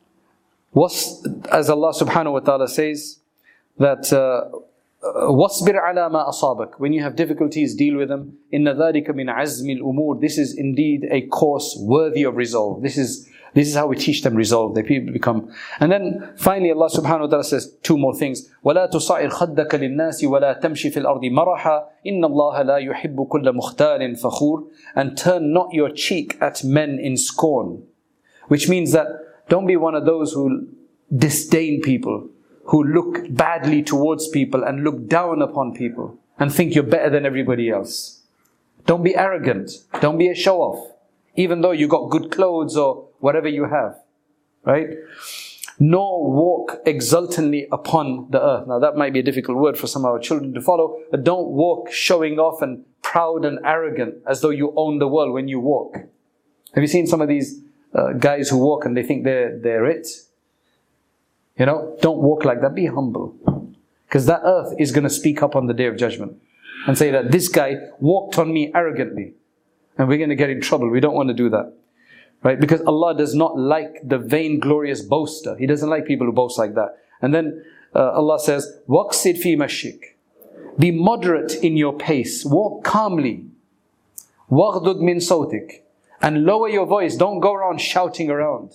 [SPEAKER 2] as Allah subhanahu wa ta'ala says, that وَاصْبِرْ عَلَى مَا أَصَابَكَ. When you have difficulties, deal with them. إِنَّ ذَلِكَ مِنْ عَزْمِ الْأُمُورِ. This is indeed a course worthy of resolve. This is how we teach them resolve. They people become. And then finally Allah subhanahu wa ta'ala says two more things. وَلَا تُصَعِرْ خَدَّكَ لِلنَّاسِ وَلَا تَمْشِ فِي الْأَرْضِ مَرَحًا إِنَّ اللَّهَ لَا يُحِبُّ كُلَّ مُخْتَالٍ فَخُورٍ. And turn not your cheek at men in scorn. Which means that don't be one of those who disdain people, who look badly towards people and look down upon people and think you're better than everybody else. Don't be arrogant. Don't be a show-off. Even though you got good clothes or whatever you have. Right? Nor walk exultantly upon the earth. Now that might be a difficult word for some of our children to follow, but don't walk showing off and proud and arrogant as though you own the world when you walk. Have you seen some of these guys who walk and they think they're it? Don't walk like that. Be humble. Because that earth is going to speak up on the Day of Judgment and say that this guy walked on me arrogantly. And we're going to get in trouble. We don't want to do that. Right? Because Allah does not like the vainglorious boaster. He doesn't like people who boast like that. And then Allah says, وَقْصِدْ فِي مَشِّكْ. Be moderate in your pace. Walk calmly. وَغْضُضْ مِنْ صَوْتِكْ. And lower your voice. Don't go around shouting around.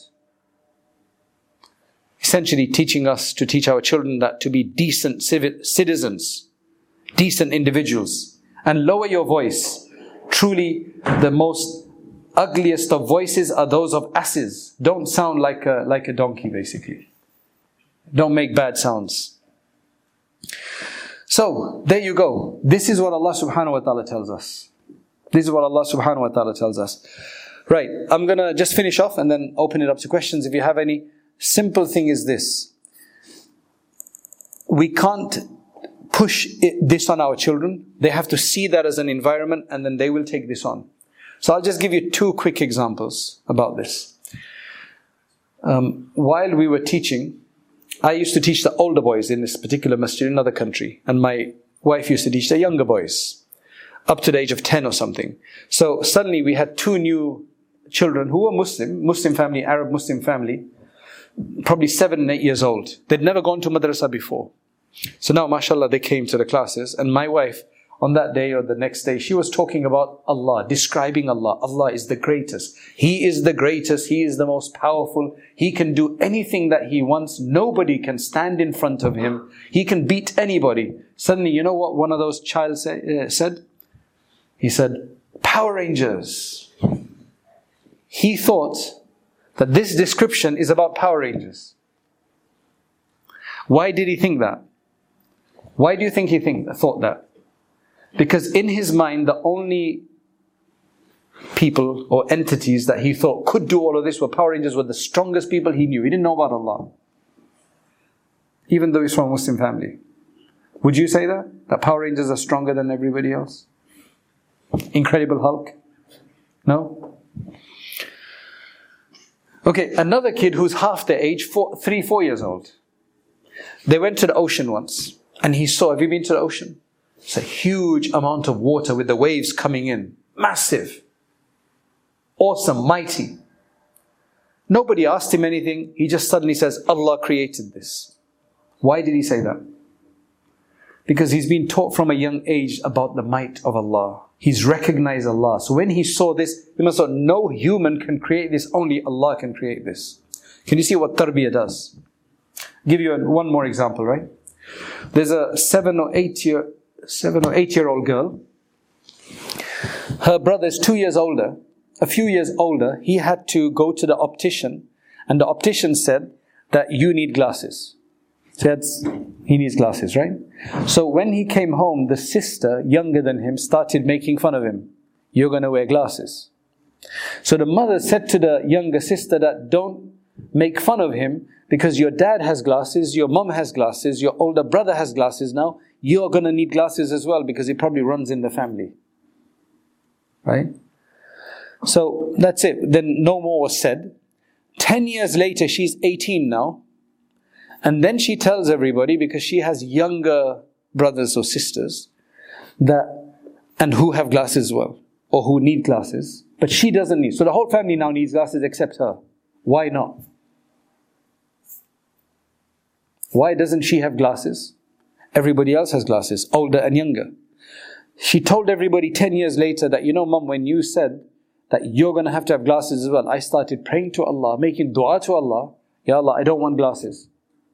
[SPEAKER 2] Essentially teaching us to teach our children that to be decent citizens, decent individuals, and lower your voice. Truly, the most ugliest of voices are those of asses. Don't sound like a donkey, basically. Don't make bad sounds. So, there you go. This is what Allah subhanahu wa ta'ala tells us. This is what Allah subhanahu wa ta'ala tells us. Right, I'm going to just finish off and then open it up to questions if you have any. Simple thing is this. We can't push this on our children. They have to see that as an environment and then they will take this on. So I'll just give you 2 quick examples about this. While we were teaching, I used to teach the older boys in this particular masjid in another country, and my wife used to teach the younger boys up to the age of 10 or something. So suddenly we had 2 new children who were Muslim family, Arab Muslim family, probably 7 and 8 years old. They'd never gone to madrasa before. So now, mashallah, they came to the classes, and my wife, on that day or the next day, she was talking about Allah, describing Allah. Allah is the greatest. He is the greatest. He is the most powerful. He can do anything that He wants. Nobody can stand in front of Him. He can beat anybody. Suddenly, you know what one of those child said? He said, Power Rangers. He thought that this description is about Power Rangers. Why did he think that? Why do you think he thought that? Because in his mind, the only people or entities that he thought could do all of this were Power Rangers, were the strongest people he knew. He didn't know about Allah. Even though he's from a Muslim family. Would you say that? That Power Rangers are stronger than everybody else? Incredible Hulk? No? Okay, another kid who's half their age, 3, 4 years old. They went to the ocean once, and he saw, have you been to the ocean? It's a huge amount of water with the waves coming in. Massive. Awesome, mighty. Nobody asked him anything. He just suddenly says, Allah created this. Why did he say that? Because he's been taught from a young age about the might of Allah. He's recognized Allah. So when he saw this, he must have thought, no human can create this, only Allah can create this. Can you see what tarbiyah does? I'll give you one more example, right? There's a 7 or 8 year old girl. Her brother is 2 years older. A few years older, he had to go to the optician, and the optician said that you need glasses. So he needs glasses, right? So when he came home, the sister, younger than him, started making fun of him. You're going to wear glasses. So the mother said to the younger sister that don't make fun of him, because your dad has glasses, your mom has glasses, your older brother has glasses now. You're going to need glasses as well, because it probably runs in the family. Right? So that's it. Then no more was said. 10 years later, she's 18 now. And then she tells everybody, because she has younger brothers or sisters, and who have glasses as well, or who need glasses, but she doesn't need. So the whole family now needs glasses except her. Why not? Why doesn't she have glasses? Everybody else has glasses, older and younger. She told everybody 10 years later that, you know, Mom, when you said that you're going to have glasses as well, I started praying to Allah, making dua to Allah. Ya Allah, I don't want glasses.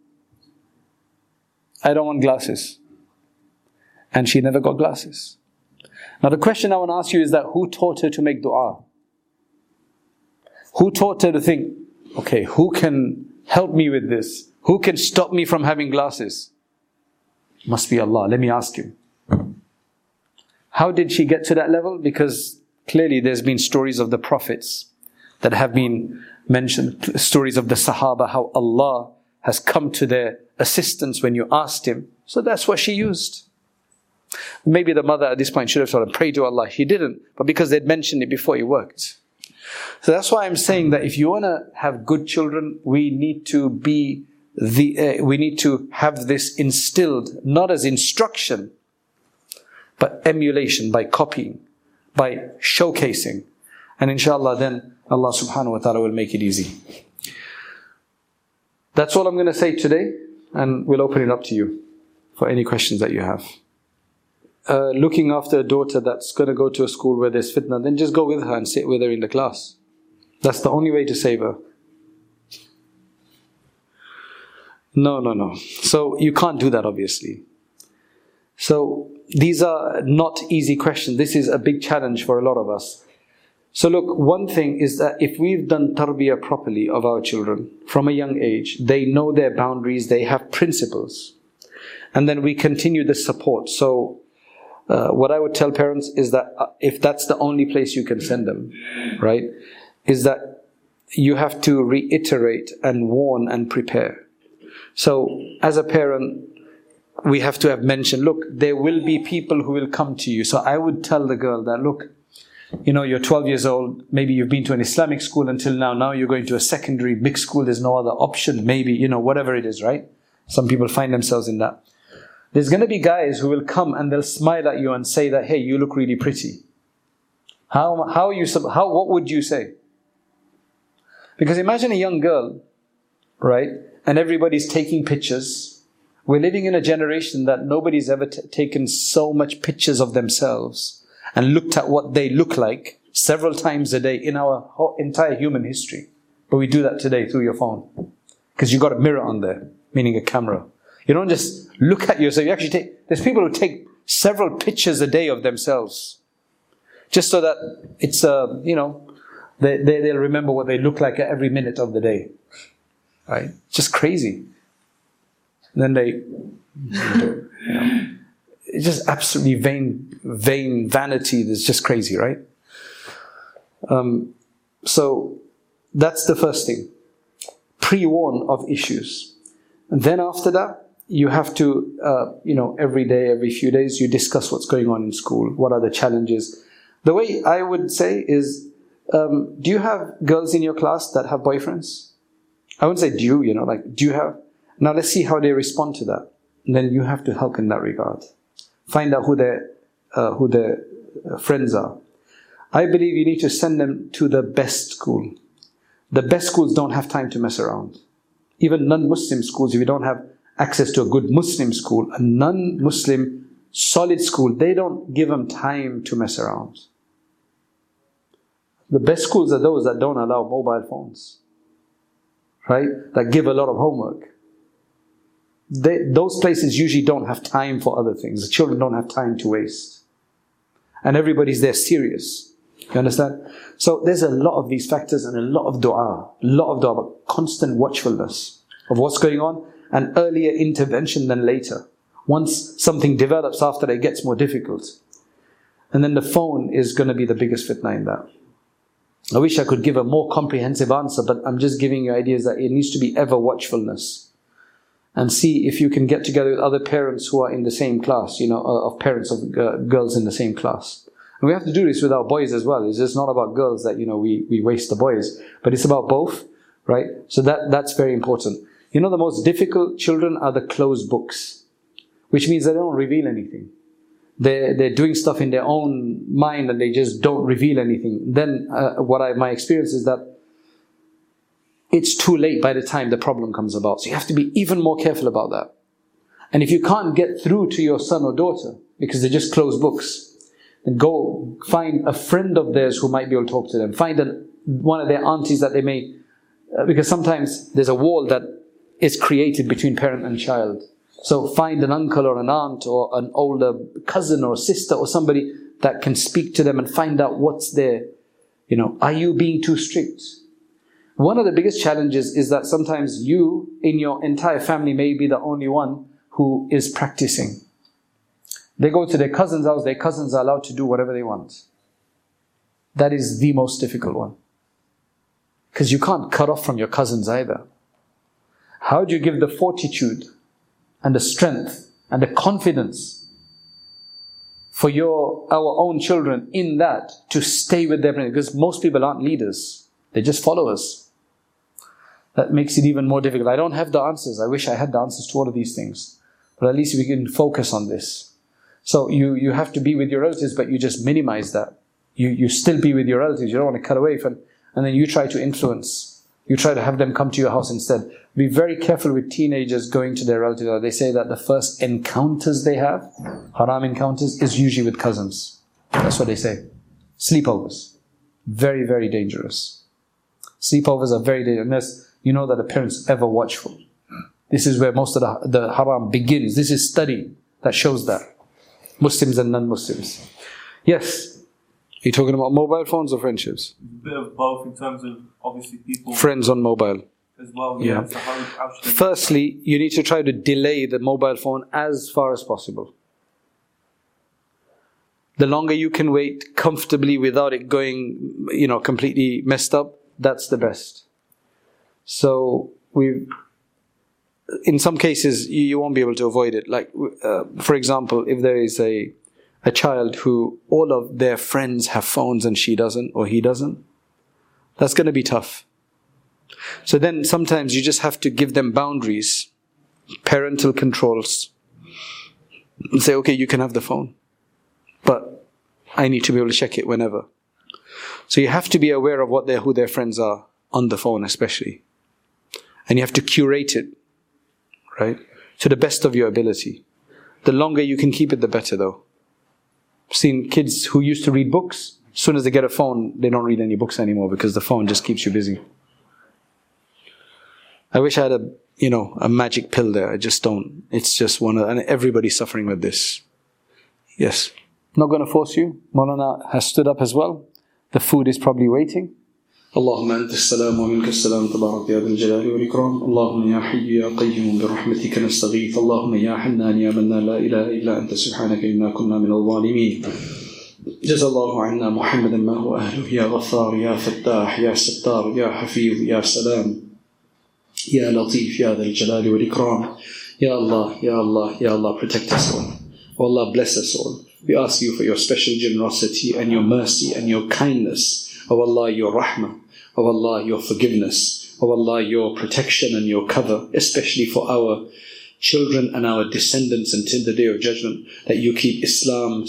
[SPEAKER 2] I don't want glasses. And she never got glasses. Now the question I want to ask you is that who taught her to make dua? Who taught her to think, okay, who can help me with this? Who can stop me from having glasses? Must be Allah. Let me ask Him. How did she get to that level? Because clearly there's been stories of the prophets that have been mentioned, stories of the Sahaba, how Allah has come to their assistance when you asked Him. So that's what she used. Maybe the mother at this point should have told her, pray to Allah. She didn't, but because they'd mentioned it before, it worked. So that's why I'm saying that if you want to have good children, we need to have this instilled, not as instruction, but emulation, by copying, by showcasing. And inshallah then Allah subhanahu wa ta'ala will make it easy. That's all I'm going to say today, and we'll open it up to you for any questions that you have. Looking after a daughter that's going to go to a school where there's fitna, then just go with her and sit with her in the class. That's the only way to save her. No. So you can't do that, obviously. So these are not easy questions. This is a big challenge for a lot of us. So look, one thing is that if we've done tarbiyah properly of our children from a young age, they know their boundaries, they have principles. And then we continue the support. So what I would tell parents is that if that's the only place you can send them, right? is that you have to reiterate and warn and prepare. So as a parent, we have to have mentioned, look, there will be people who will come to you. So I would tell the girl that, look, you're 12 years old, maybe you've been to an Islamic school until now you're going to a secondary mixed school, there's no other option, maybe, whatever it is, right? Some people find themselves in that. There's going to be guys who will come and they'll smile at you and say that, hey, you look really pretty. What would you say? Because imagine a young girl, right? And everybody's taking pictures. We're living in a generation that nobody's ever taken so much pictures of themselves and looked at what they look like several times a day in our whole entire human history. But we do that today through your phone. Because you've got a mirror on there, meaning a camera. You don't just look at yourself. You actually there's people who take several pictures a day of themselves. Just so that it's, they'll remember what they look like at every minute of the day. Right? Just crazy. And then it's just absolutely vain vanity that's just crazy, right? So that's the first thing. Pre-warn of issues. And then after that, you have to, every day, every few days, you discuss what's going on in school. What are the challenges? The way I would say is, do you have girls in your class that have boyfriends? I wouldn't say do you, do you have? Now let's see how they respond to that. And then you have to help in that regard. Find out who their friends are. I believe you need to send them to the best school. The best schools don't have time to mess around. Even non-Muslim schools, if you don't have access to a good Muslim school, a non-Muslim solid school, they don't give them time to mess around. The best schools are those that don't allow mobile phones, right? That give a lot of homework. Those places usually don't have time for other things. The children don't have time to waste. And everybody's there serious. You understand? So there's a lot of these factors and a lot of dua, but constant watchfulness of what's going on and earlier intervention than later. Once something develops after it gets more difficult. And then the phone is going to be the biggest fitna in that. I wish I could give a more comprehensive answer, but I'm just giving you ideas that it needs to be ever watchfulness. And see if you can get together with other parents who are in the same class, of parents of girls in the same class. And we have to do this with our boys as well. It's just not about girls that, we waste the boys. But it's about both, right? So that's very important. The most difficult children are the closed books, which means they don't reveal anything. They're doing stuff in their own mind and they just don't reveal anything. Then my experience is that it's too late by the time the problem comes about. So you have to be even more careful about that. And if you can't get through to your son or daughter because they just close books, then go find a friend of theirs who might be able to talk to them. Find one of their aunties that they may, because sometimes there's a wall that is created between parent and child. So find an uncle or an aunt or an older cousin or sister or somebody that can speak to them and find out what's there. Are you being too strict? One of the biggest challenges is that sometimes you, in your entire family, may be the only one who is practicing. They go to their cousin's house, their cousins are allowed to do whatever they want. That is the most difficult one. Because you can't cut off from your cousins either. How do you give the fortitude and the strength and the confidence for our own children in that to stay with their parents? Because most people aren't leaders. They're just followers. That makes it even more difficult. I don't have the answers. I wish I had the answers to all of these things. But at least we can focus on this. So you have to be with your relatives, but you just minimize that. You still be with your relatives. You don't want to cut away from, and then you try to influence. You try to have them come to your house instead. Be very careful with teenagers going to their relatives. They say that the first encounters they have, haram encounters, is usually with cousins. That's what they say. Sleepovers. Very, very dangerous. Sleepovers are very dangerous unless you know that the parents are ever watchful. This is where most of the haram begins. This is study that shows that. Muslims and non-Muslims. Yes. Are you talking about mobile phones or friendships?
[SPEAKER 3] A bit of both in terms of obviously people.
[SPEAKER 2] Friends on mobile.
[SPEAKER 3] As well, yeah. So how should
[SPEAKER 2] Firstly, you need to try to delay the mobile phone as far as possible. The longer you can wait comfortably without it going, completely messed up, that's the best. So in some cases, you won't be able to avoid it. Like, for example, if there is a child who all of their friends have phones and she doesn't, or he doesn't, that's going to be tough. So then sometimes you just have to give them boundaries, parental controls, and say, okay, you can have the phone, but I need to be able to check it whenever. So you have to be aware of who their friends are on the phone especially. And you have to curate it, right, to the best of your ability. The longer you can keep it, the better though. I've seen kids who used to read books, as soon as they get a phone, they don't read any books anymore because the phone just keeps you busy. I wish I had a magic pill there. I just don't. It's just and everybody's suffering with this. Yes. Not going to force you. Maulana has stood up as well. The food is probably waiting. اللهم أنت السلام ومنك السلام تبارك يا ذا الجلال والإكرام اللهم يا حي يا قيوم برحمتك نستغيث اللهم يا حنان يا منان لا إله إلا أنت سبحانك إنا كنا من الظالمين جزا الله عنا محمدا ما هو أهله يا غفار يا فتاح يا ستار يا حفيظ يا سلام يا لطيف يا ذا الجلال والإكرام يا الله يا الله يا Allah, protect us all. Oh Allah, bless us all. We ask you for your special generosity and your mercy and your kindness. Oh Allah, your rahmah. Oh Allah, your forgiveness. Oh Allah, your protection and your cover, especially for our children and our descendants until the day of judgment, that you keep Islam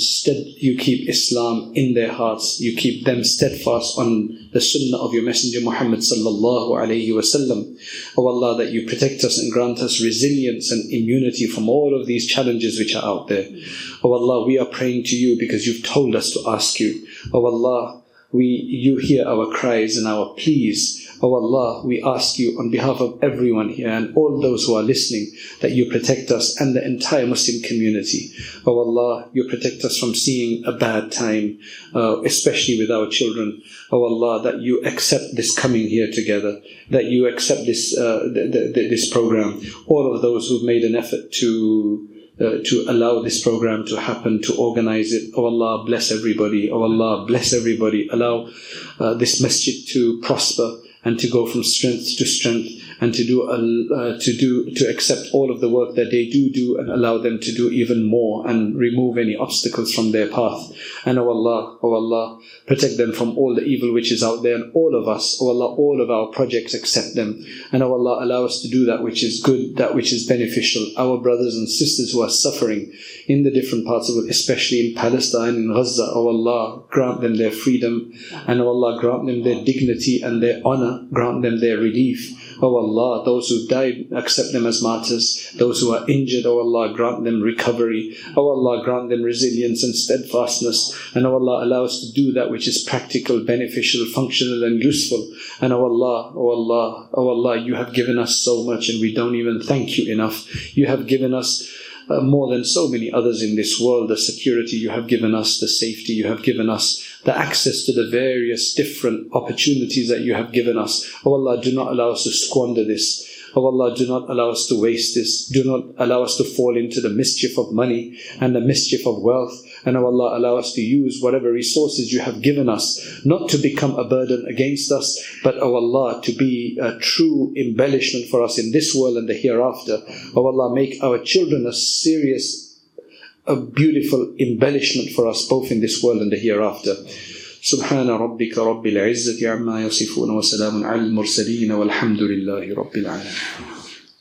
[SPEAKER 2] in their hearts, you keep them steadfast on the sunnah of your messenger Muhammad sallallahu alayhi wasallam. Oh Allah, that you protect us and grant us resilience and immunity from all of these challenges which are out there. Oh Allah, we are praying to you because you've told us to ask you. Oh Allah, you hear our cries and our pleas. Oh Allah, we ask you on behalf of everyone here and all those who are listening, that you protect us and the entire Muslim community. Oh Allah, you protect us from seeing a bad time, especially with our children. Oh Allah, that you accept this coming here together, that you accept this program. All of those who've made an effort to allow this program to happen, to organize it. Oh Allah, bless everybody. Oh Allah, bless everybody. Allow this masjid to prosper and to go from strength to strength, and to accept all of the work that they do, and allow them to do even more and remove any obstacles from their path. And oh Allah, protect them from all the evil which is out there, and all of us, oh Allah, all of our projects, accept them. And oh Allah, allow us to do that which is good, that which is beneficial. Our brothers and sisters who are suffering in the different parts of it, especially in Palestine, in Gaza, oh Allah, grant them their freedom, and oh Allah, grant them their dignity and their honor, grant them their relief. Oh Allah, those who died, accept them as martyrs. Those who are injured, oh Allah, grant them recovery. Oh Allah, grant them resilience and steadfastness. And oh Allah, allow us to do that which is practical, beneficial, functional and useful. And oh Allah, you have given us so much and we don't even thank you enough. You have given us more than so many others in this world, the security you have given us, the safety you have given us, the access to the various different opportunities that you have given us. Oh Allah, do not allow us to squander this. Oh Allah, do not allow us to waste this. Do not allow us to fall into the mischief of money and the mischief of wealth. And oh Allah, allow us to use whatever resources you have given us, not to become a burden against us, but oh Allah, to be a true embellishment for us in this world and the hereafter. Oh Allah, make our children a beautiful embellishment for us both in this world and the hereafter. سبحان ربك رب العزة عما يصفون وسلام على المرسلين والحمد لله رب العالمين.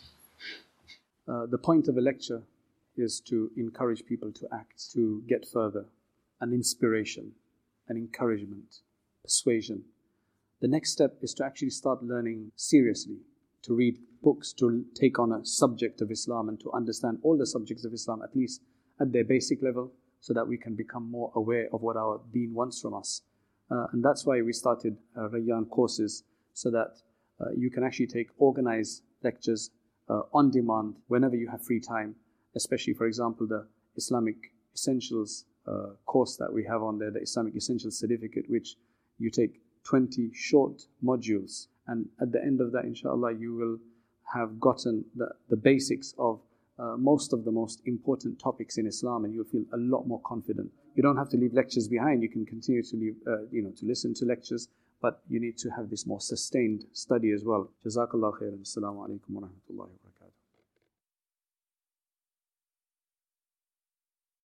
[SPEAKER 2] The point of a lecture is to encourage people to act, to get further, an inspiration, an encouragement, persuasion. The next step is to actually start learning seriously, to read books, to take on a subject of Islam and to understand all the subjects of Islam, at least at their basic level, so that we can become more aware of what our deen wants from us. And that's why we started Rayyan courses, so that you can actually take organized lectures on demand whenever you have free time, especially, for example, the Islamic Essentials course that we have on there, the Islamic Essentials Certificate, which you take 20 short modules, and at the end of that, inshallah, you will have gotten the basics of most of the most important topics in Islam, and you'll feel a lot more confident. You don't have to leave lectures behind. You can continue to leave, to listen to lectures, but you need to have this more sustained study as well. Jazakallah khairan. Assalamu alaikum wa rahmatullahi wa barakatuh.